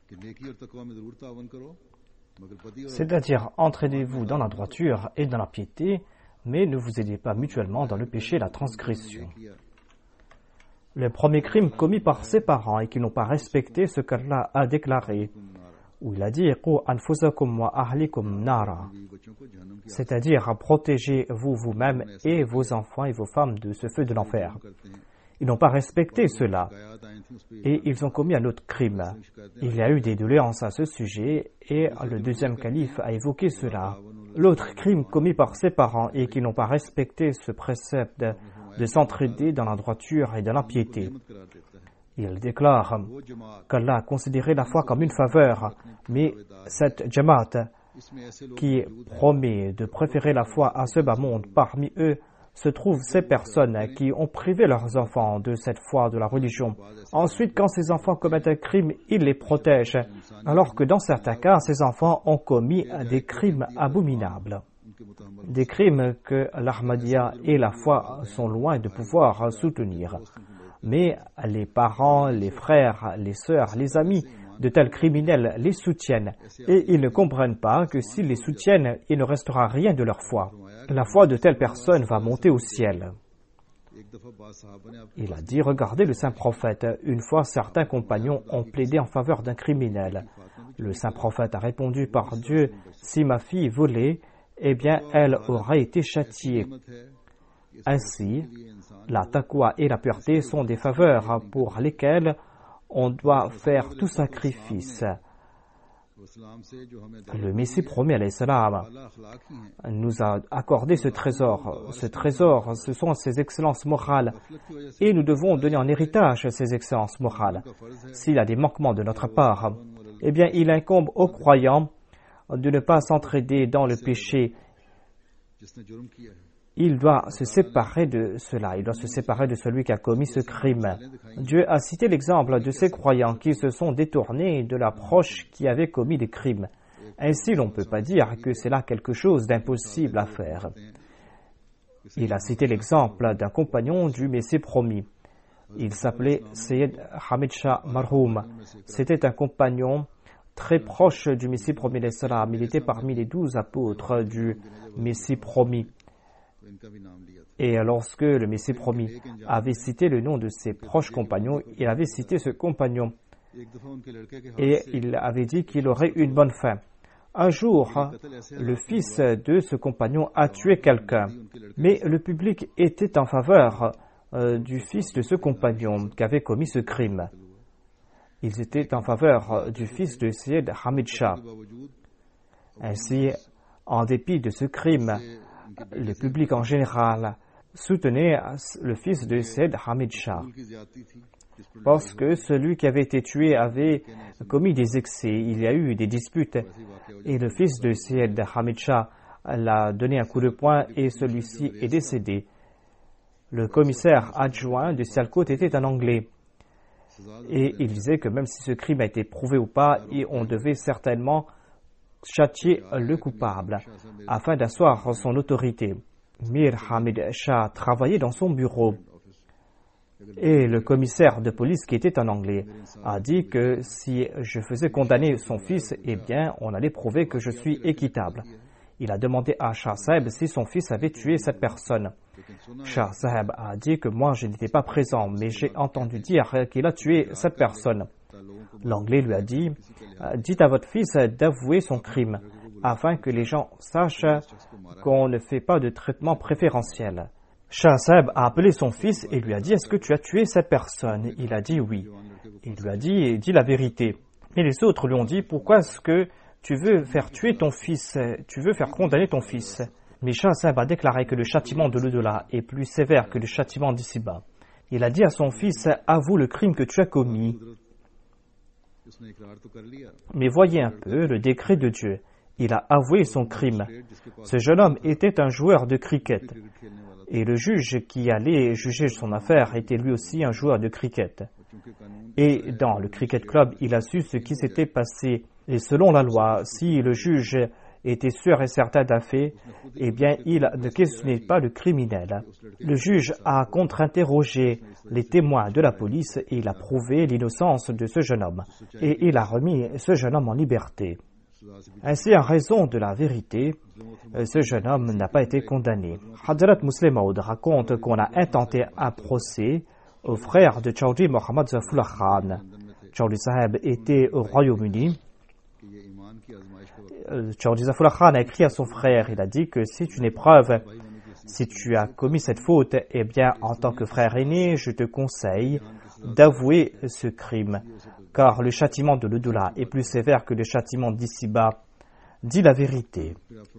c'est-à-dire entraînez-vous dans la droiture et dans la piété, mais ne vous aidez pas mutuellement dans le péché et la transgression. Le premier crime commis par ses parents et qui n'ont pas respecté ce qu'Allah a déclaré, où il a dit « Qu anfusakum wa ahlikum nara » c'est-à-dire protégez-vous vous-même et vos enfants et vos femmes de ce feu de l'enfer. Ils n'ont pas respecté cela et ils ont commis un autre crime. Il y a eu des doléances à ce sujet et le deuxième calife a évoqué cela. L'autre crime commis par ses parents et qui n'ont pas respecté ce précepte de s'entraider dans la droiture et dans la piété. Il déclare qu'Allah a considéré la foi comme une faveur, mais cette jamaat qui promet de préférer la foi à ce bas monde, parmi eux se trouvent ces personnes qui ont privé leurs enfants de cette foi de la religion. Ensuite, quand ces enfants commettent un crime, ils les protègent, alors que dans certains cas, ces enfants ont commis des crimes abominables. Des crimes que l'Ahmadiyya et la foi sont loin de pouvoir soutenir. Mais les parents, les frères, les sœurs, les amis de tels criminels les soutiennent et ils ne comprennent pas que s'ils les soutiennent, il ne restera rien de leur foi. La foi de telles personnes va monter au ciel. Il a dit, regardez le saint prophète, une fois certains compagnons ont plaidé en faveur d'un criminel. Le saint prophète a répondu, par Dieu, si ma fille volait, eh bien elle aura été châtiée. Ainsi, la taqwa et la pureté sont des faveurs pour lesquelles on doit faire tout sacrifice. Le Messie promis alayhi salam nous a accordé ce trésor. Ce trésor, ce sont ses excellences morales et nous devons donner en héritage ces excellences morales. S'il y a des manquements de notre part, eh bien il incombe aux croyants de ne pas s'entraider dans le péché. Il doit se séparer de cela, il doit se séparer de celui qui a commis ce crime. Dieu a cité l'exemple de ces croyants qui se sont détournés de l'approche qui avait commis des crimes. Ainsi, l'on ne peut pas dire que c'est là quelque chose d'impossible à faire. Il a cité l'exemple d'un compagnon du Messie promis. Il s'appelait Sayyid Hamid Shah Marhoum. C'était un compagnon très proche du Messie promis. Il était parmi les douze apôtres du Messie promis. Et lorsque le Messie promis avait cité le nom de ses proches compagnons, il avait cité ce compagnon et il avait dit qu'il aurait une bonne fin. Un jour, le fils de ce compagnon a tué quelqu'un, mais le public était en faveur euh, du fils de ce compagnon qui avait commis ce crime. Ils étaient en faveur du fils de Sayyid Hamid Shah. Ainsi, en dépit de ce crime, le public en général soutenait le fils de Sayyid Hamid Shah parce que celui qui avait été tué avait commis des excès, il y a eu des disputes et le fils de Sayyid Hamid Shah l'a donné un coup de poing et celui-ci est décédé. Le commissaire adjoint de Sialkot était un Anglais et il disait que même si ce crime a été prouvé ou pas, on devait certainement châtier le coupable afin d'asseoir son autorité. Mir Hamid Shah travaillait dans son bureau et le commissaire de police, qui était un Anglais, a dit que si je faisais condamner son fils, eh bien on allait prouver que je suis équitable. Il a demandé à Shah Sahib si son fils avait tué cette personne. Shah Sahib a dit que moi je n'étais pas présent, mais j'ai entendu dire qu'il a tué cette personne. L'Anglais lui a dit « Dites à votre fils d'avouer son crime, afin que les gens sachent qu'on ne fait pas de traitement préférentiel. » Shah Sahib a appelé son fils et lui a dit « Est-ce que tu as tué cette personne ?» Il a dit « Oui ». Il lui a dit « Dis la vérité ». Et les autres lui ont dit « Pourquoi est-ce que tu veux faire tuer ton fils, tu veux faire condamner ton fils ?» Mais Shah Sahib a déclaré que le châtiment de l'au-delà est plus sévère que le châtiment d'ici-bas. Il a dit à son fils « Avoue le crime que tu as commis ». Mais voyez un peu le décret de Dieu. Il a avoué son crime. Ce jeune homme était un joueur de cricket. Et le juge qui allait juger son affaire était lui aussi un joueur de cricket. Et dans le cricket club, il a su ce qui s'était passé. Et selon la loi, si le juge était sûr et certain d'un fait, eh bien, il ne questionnait pas le criminel. Le juge a contre-interrogé les témoins de la police et il a prouvé l'innocence de ce jeune homme. Et il a remis ce jeune homme en liberté. Ainsi, en raison de la vérité, ce jeune homme n'a pas été condamné. Hadrat Muslim Maud raconte qu'on a intenté un procès au frère de Chaudhry Mohammad Zafullah Khan. Chaudhry Sahib était au Royaume-Uni. Chaudhry Zafullah Khan a écrit à son frère, il a dit que c'est une épreuve. Si tu as commis cette faute, eh bien, en tant que frère aîné, je te conseille d'avouer ce crime, car le châtiment de l'au-delà est plus sévère que le châtiment d'ici-bas. Dis la vérité.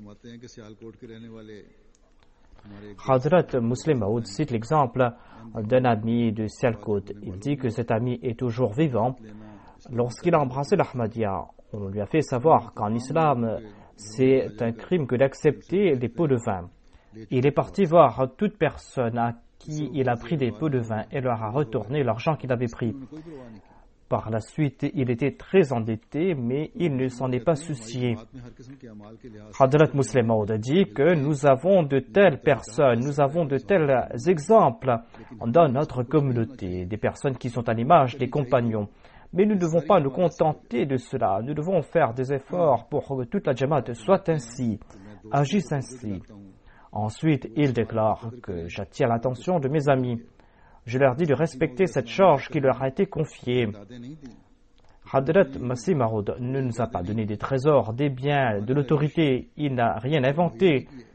Hadrat Muslim Maud cite l'exemple d'un ami de Sialkot. Il dit que cet ami est toujours vivant. Lorsqu'il a embrassé l'Ahmadiyya, on lui a fait savoir qu'en islam, c'est un crime que d'accepter des pots de vin. Il est parti voir toute personne à qui il a pris des pots de vin et leur a retourné l'argent qu'il avait pris. Par la suite, il était très endetté, mais il ne s'en est pas soucié. Hadrat Muslim Maud dit que nous avons de telles personnes, nous avons de tels exemples dans notre communauté, des personnes qui sont à l'image des compagnons. Mais nous ne devons pas nous contenter de cela. Nous devons faire des efforts pour que toute la Jamaat soit ainsi, agisse ainsi. Ensuite, il déclare que j'attire l'attention de mes amis. Je leur dis de respecter cette charge qui leur a été confiée. Hadrat Masih Maud ne nous a pas donné des trésors, des biens, de l'autorité. Il n'a rien inventé.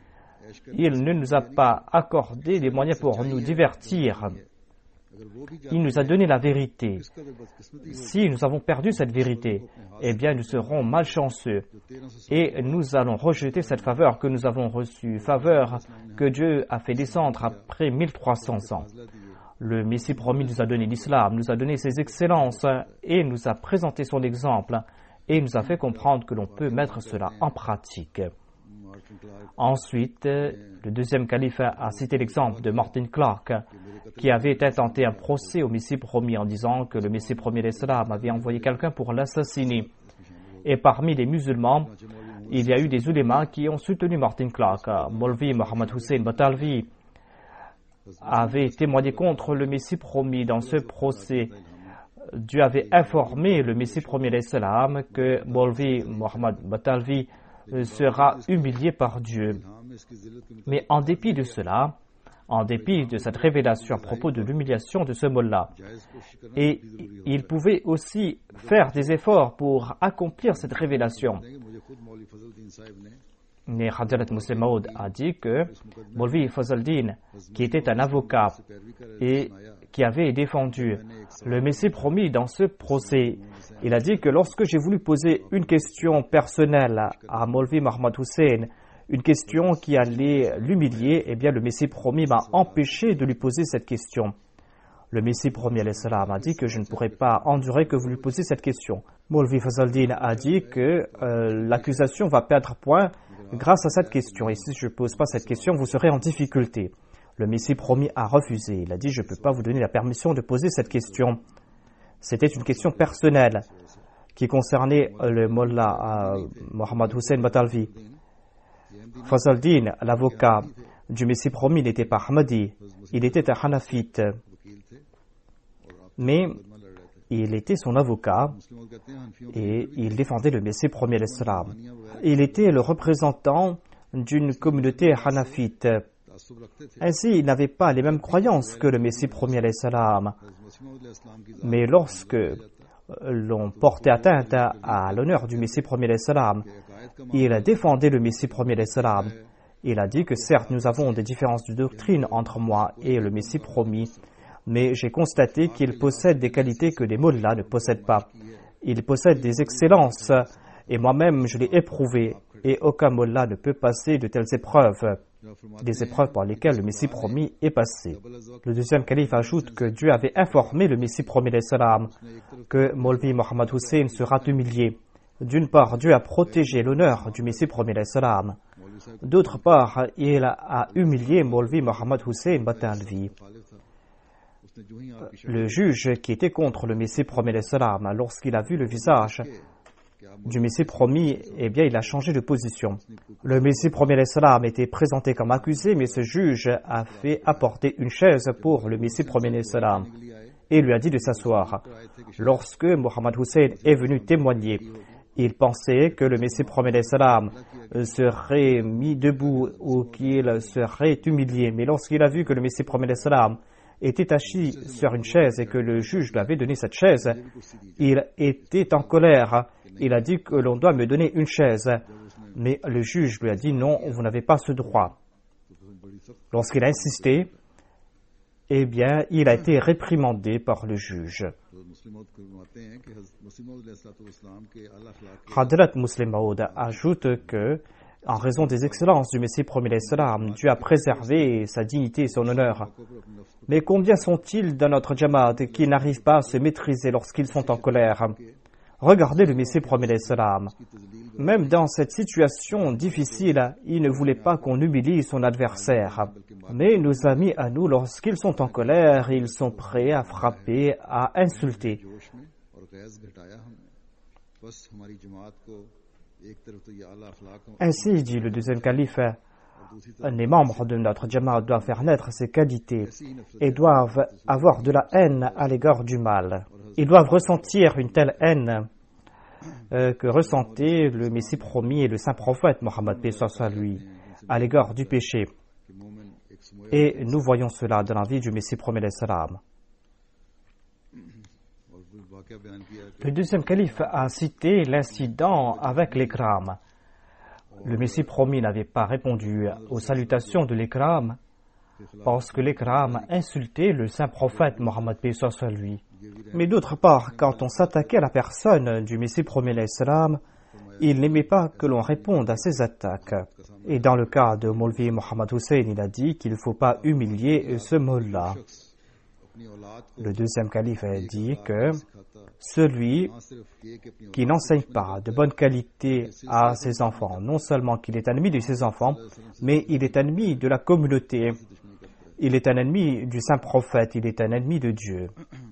il ne nous a pas accordé des moyens pour nous divertir. Il nous a donné la vérité. Si nous avons perdu cette vérité, eh bien nous serons malchanceux et nous allons rejeter cette faveur que nous avons reçue, faveur que Dieu a fait descendre après mille trois cents ans. Le Messie promis nous a donné l'islam, nous a donné ses excellences et nous a présenté son exemple et nous a fait comprendre que l'on peut mettre cela en pratique. Ensuite, le deuxième calife a cité l'exemple de Martin Clark, qui avait intenté un procès au Messie promis en disant que le Messie promis l'islam avait envoyé quelqu'un pour l'assassiner. Et parmi les musulmans, il y a eu des ulémas qui ont soutenu Martin Clark. Maulvi Mohammed Hussein Batalvi avait témoigné contre le Messie promis dans ce procès. Dieu avait informé le Messie promis l'islam que Maulvi Mohammed Batalvi sera humilié par Dieu. Mais en dépit de cela, en dépit de cette révélation à propos de l'humiliation de ce mollah, et il pouvait aussi faire des efforts pour accomplir cette révélation. Mais Hadrat Muslim Maud a dit que Maulvi Fazaldin, qui était un avocat et qui avait défendu le Messie promis dans ce procès, il a dit que lorsque j'ai voulu poser une question personnelle à Maulvi Mohammed Hussein, une question qui allait l'humilier, eh bien le Messie promis m'a empêché de lui poser cette question. Le Messie promis alayhi salam a dit que je ne pourrais pas endurer que vous lui posiez cette question. Maulvi Fazaldin a dit que euh, l'accusation va perdre point grâce à cette question. Et si je ne pose pas cette question, vous serez en difficulté. Le Messie promis a refusé. Il a dit, je ne peux pas vous donner la permission de poser cette question. C'était une question personnelle qui concernait le Mollah euh, Mohammed Hussein Batalvi. Fazaldin, l'avocat du Messie promis, n'était pas Ahmadi. Il était un Hanafite. Mais il était son avocat et il défendait le Messie promis l'islam. Il était le représentant d'une communauté hanafite. Ainsi, il n'avait pas les mêmes croyances que le Messie promis l'islam. Mais lorsque l'on portait atteinte à l'honneur du Messie promis l'islam, il défendait le Messie promis l'islam. Il a dit que certes, nous avons des différences de doctrine entre moi et le Messie promis, mais j'ai constaté qu'il possède des qualités que les mollahs ne possèdent pas. Il possède des excellences, et moi-même je l'ai éprouvé, et aucun mollah ne peut passer de telles épreuves, des épreuves par lesquelles le Messie promis est passé. Le deuxième calife ajoute que Dieu avait informé le Messie promis l'islam que Maulvi Mohammed Hussein sera humilié. D'une part, Dieu a protégé l'honneur du Messie promis l'islam. D'autre part, il a humilié Maulvi Mohammed Hussein Batalvi. Le juge qui était contre le Messie promis l'islam, lorsqu'il a vu le visage du Messie promis, eh bien, il a changé de position. Le Messie promis l'islam était présenté comme accusé, mais ce juge a fait apporter une chaise pour le Messie promis l'islam et lui a dit de s'asseoir. Lorsque Mohammed Hussein est venu témoigner, il pensait que le Messie promis l'islam serait mis debout ou qu'il serait humilié. Mais lorsqu'il a vu que le Messie promis l'islam était assis sur une chaise et que le juge lui avait donné cette chaise, il était en colère. Il a dit que l'on doit me donner une chaise. Mais le juge lui a dit non, vous n'avez pas ce droit. Lorsqu'il a insisté, eh bien, il a été réprimandé par le juge. Hadrat Muslim Maud ajoute que, en raison des excellences du Messie promis l'islam, Dieu a préservé sa dignité et son honneur. Mais combien sont-ils dans notre Jamaat qui n'arrivent pas à se maîtriser lorsqu'ils sont en colère? Regardez le Messie promis l'islam. Même dans cette situation difficile, il ne voulait pas qu'on humilie son adversaire. Mais nos amis à nous, lorsqu'ils sont en colère, ils sont prêts à frapper, à insulter. Ainsi, dit le deuxième calife, les membres de notre Jamaat doivent faire naître ces qualités et doivent avoir de la haine à l'égard du mal. Ils doivent ressentir une telle haine euh, que ressentait le Messie promis et le saint prophète Mohammed paix soit lui à l'égard du péché. Et nous voyons cela dans la vie du Messie promis l'islam. Le deuxième calife a cité l'incident avec l'Ikram. le Messie promis n'avait pas répondu aux salutations de l'Ikram parce que l'Ikram insultait le saint prophète Mohammed paix soit lui. Mais d'autre part, quand on s'attaquait à la personne du Messie promis l'Islam, il n'aimait pas que l'on réponde à ces attaques. Et dans le cas de Maulvi Mohammed Hussein, il a dit qu'il ne faut pas humilier ce mollah. Le deuxième calife a dit que celui qui n'enseigne pas de bonne qualité à ses enfants, non seulement qu'il est ennemi de ses enfants, mais il est ennemi de la communauté. Il est un ennemi du saint prophète, il est un ennemi de Dieu.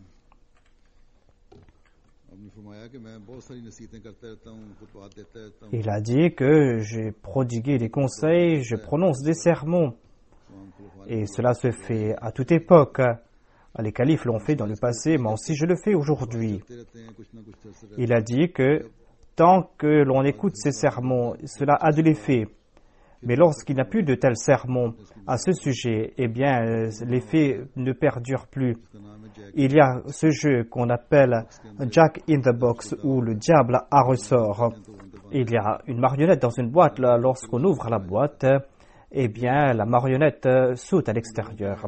Il a dit que j'ai prodigué des conseils, je prononce des sermons. Et cela se fait à toute époque. Les califes l'ont fait dans le passé, moi aussi je le fais aujourd'hui. Il a dit que tant que l'on écoute ces sermons, cela a de l'effet. Mais lorsqu'il n'y a plus de tels sermons à ce sujet, eh bien, l'effet ne perdure plus. Il y a ce jeu qu'on appelle Jack in the Box, ou le diable à ressort. Il y a une marionnette dans une boîte. Là, lorsqu'on ouvre la boîte, eh bien, la marionnette saute à l'extérieur.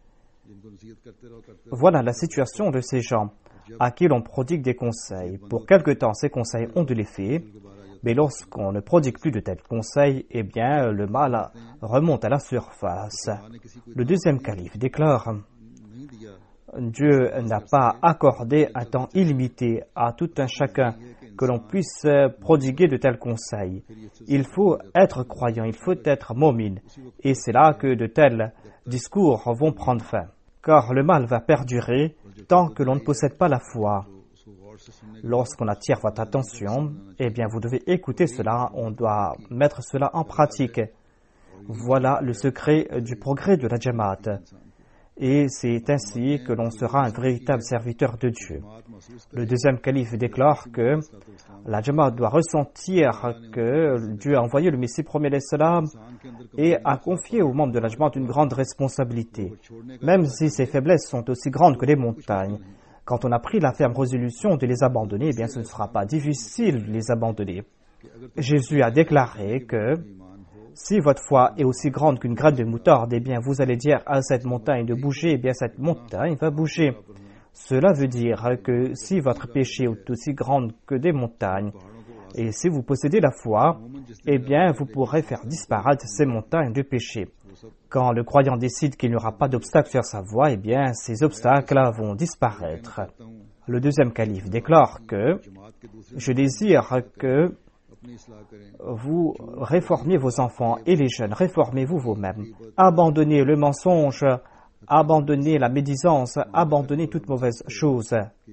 Voilà la situation de ces gens à qui l'on prodigue des conseils. Pour quelque temps, ces conseils ont de l'effet. Mais lorsqu'on ne prodigue plus de tels conseils, eh bien, le mal remonte à la surface. Le deuxième calife déclare « Dieu n'a pas accordé un temps illimité à tout un chacun que l'on puisse prodiguer de tels conseils. Il faut être croyant, il faut être mu'min. Et c'est là que de tels discours vont prendre fin. Car le mal va perdurer tant que l'on ne possède pas la foi. » Lorsqu'on attire votre attention, eh bien vous devez écouter cela, on doit mettre cela en pratique. Voilà le secret du progrès de la Jamaat. Et c'est ainsi que l'on sera un véritable serviteur de Dieu. Le deuxième calife déclare que la Jamaat doit ressentir que Dieu a envoyé le Messie premier l'Islam et a confié aux membres de la Jamaat une grande responsabilité, même si ses faiblesses sont aussi grandes que les montagnes. Quand on a pris la ferme résolution de les abandonner, eh bien ce ne sera pas difficile de les abandonner. Jésus a déclaré que si votre foi est aussi grande qu'une graine de moutarde, eh bien vous allez dire à cette montagne de bouger, eh bien cette montagne va bouger. Cela veut dire que si votre péché est aussi grand que des montagnes, et si vous possédez la foi, eh bien vous pourrez faire disparaître ces montagnes de péché. Quand le croyant décide qu'il n'y aura pas d'obstacle sur sa voie, eh bien, ces obstacles vont disparaître. Le deuxième calife déclare que « Je désire que vous réformiez vos enfants et les jeunes, réformez-vous vous-même. Abandonnez le mensonge, abandonnez la médisance, abandonnez toute mauvaise chose,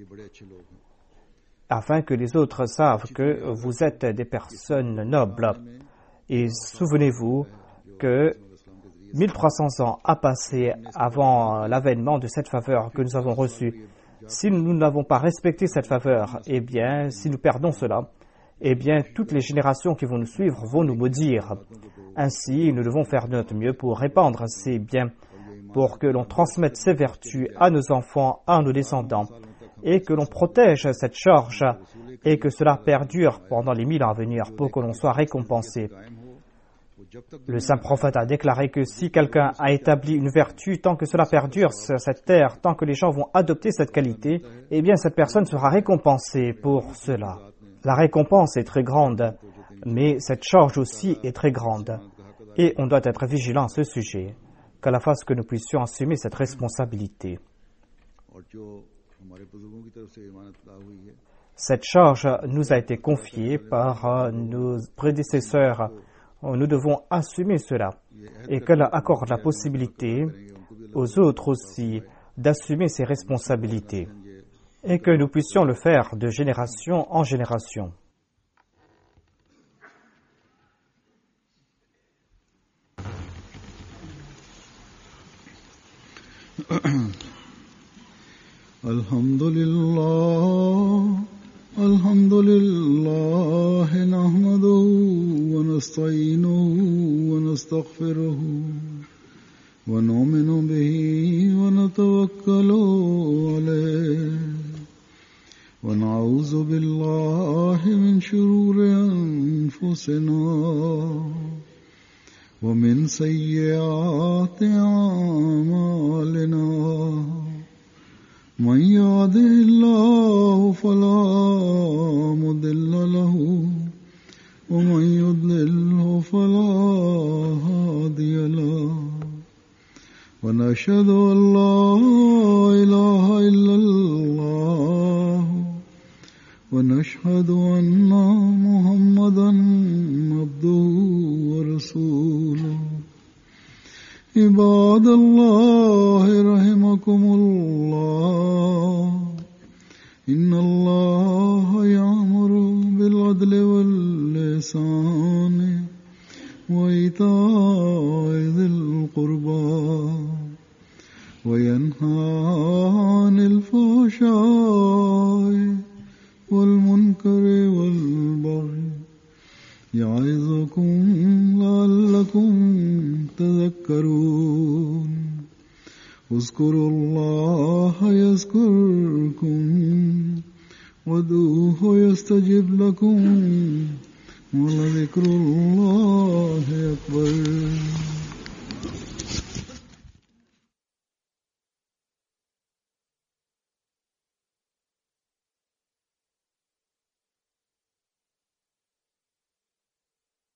afin que les autres savent que vous êtes des personnes nobles. Et souvenez-vous que mille trois cents ans a passé avant l'avènement de cette faveur que nous avons reçue. Si nous n'avons pas respecté cette faveur, eh bien, si nous perdons cela, eh bien, toutes les générations qui vont nous suivre vont nous maudire. Ainsi, nous devons faire de notre mieux pour répandre ces biens, pour que l'on transmette ces vertus à nos enfants, à nos descendants, et que l'on protège cette charge, et que cela perdure pendant les mille ans à venir, pour que l'on soit récompensé. Le saint prophète a déclaré que si quelqu'un a établi une vertu, tant que cela perdure sur cette terre, tant que les gens vont adopter cette qualité, eh bien cette personne sera récompensée pour cela. La récompense est très grande, mais cette charge aussi est très grande. Et on doit être vigilant à ce sujet, qu'Allah fasse que nous puissions assumer cette responsabilité. Cette charge nous a été confiée par nos prédécesseurs. Nous devons assumer cela et qu'Allah accorde la possibilité aux autres aussi d'assumer ces responsabilités et que nous puissions le faire de génération en génération. Alhamdulillah, alhamdulillah, nahmaduhu wa nasta'inuhu wa nastaghfiruhu wa nu'minu bihi wa natawakkalu alayhi wa na'udhu billahi min shururi anfusina ومن سيئات أعمالنا من يهده الله فلا مضل له ومن يضلله فلا هادي له ونشهد أن لا إله إلا الله ونشهد أن محمدا عبده ورسوله عباد الله رحمكم الله إن الله يأمر بالعدل والإحسان وإيتاء ذي القربى وينهى عن الفحشاء والمنكر والبغي يعظكم لعلكم تذكرون اذكروا الله يذكركم وادعوه يستجب لكم ولذكر الله أكبر.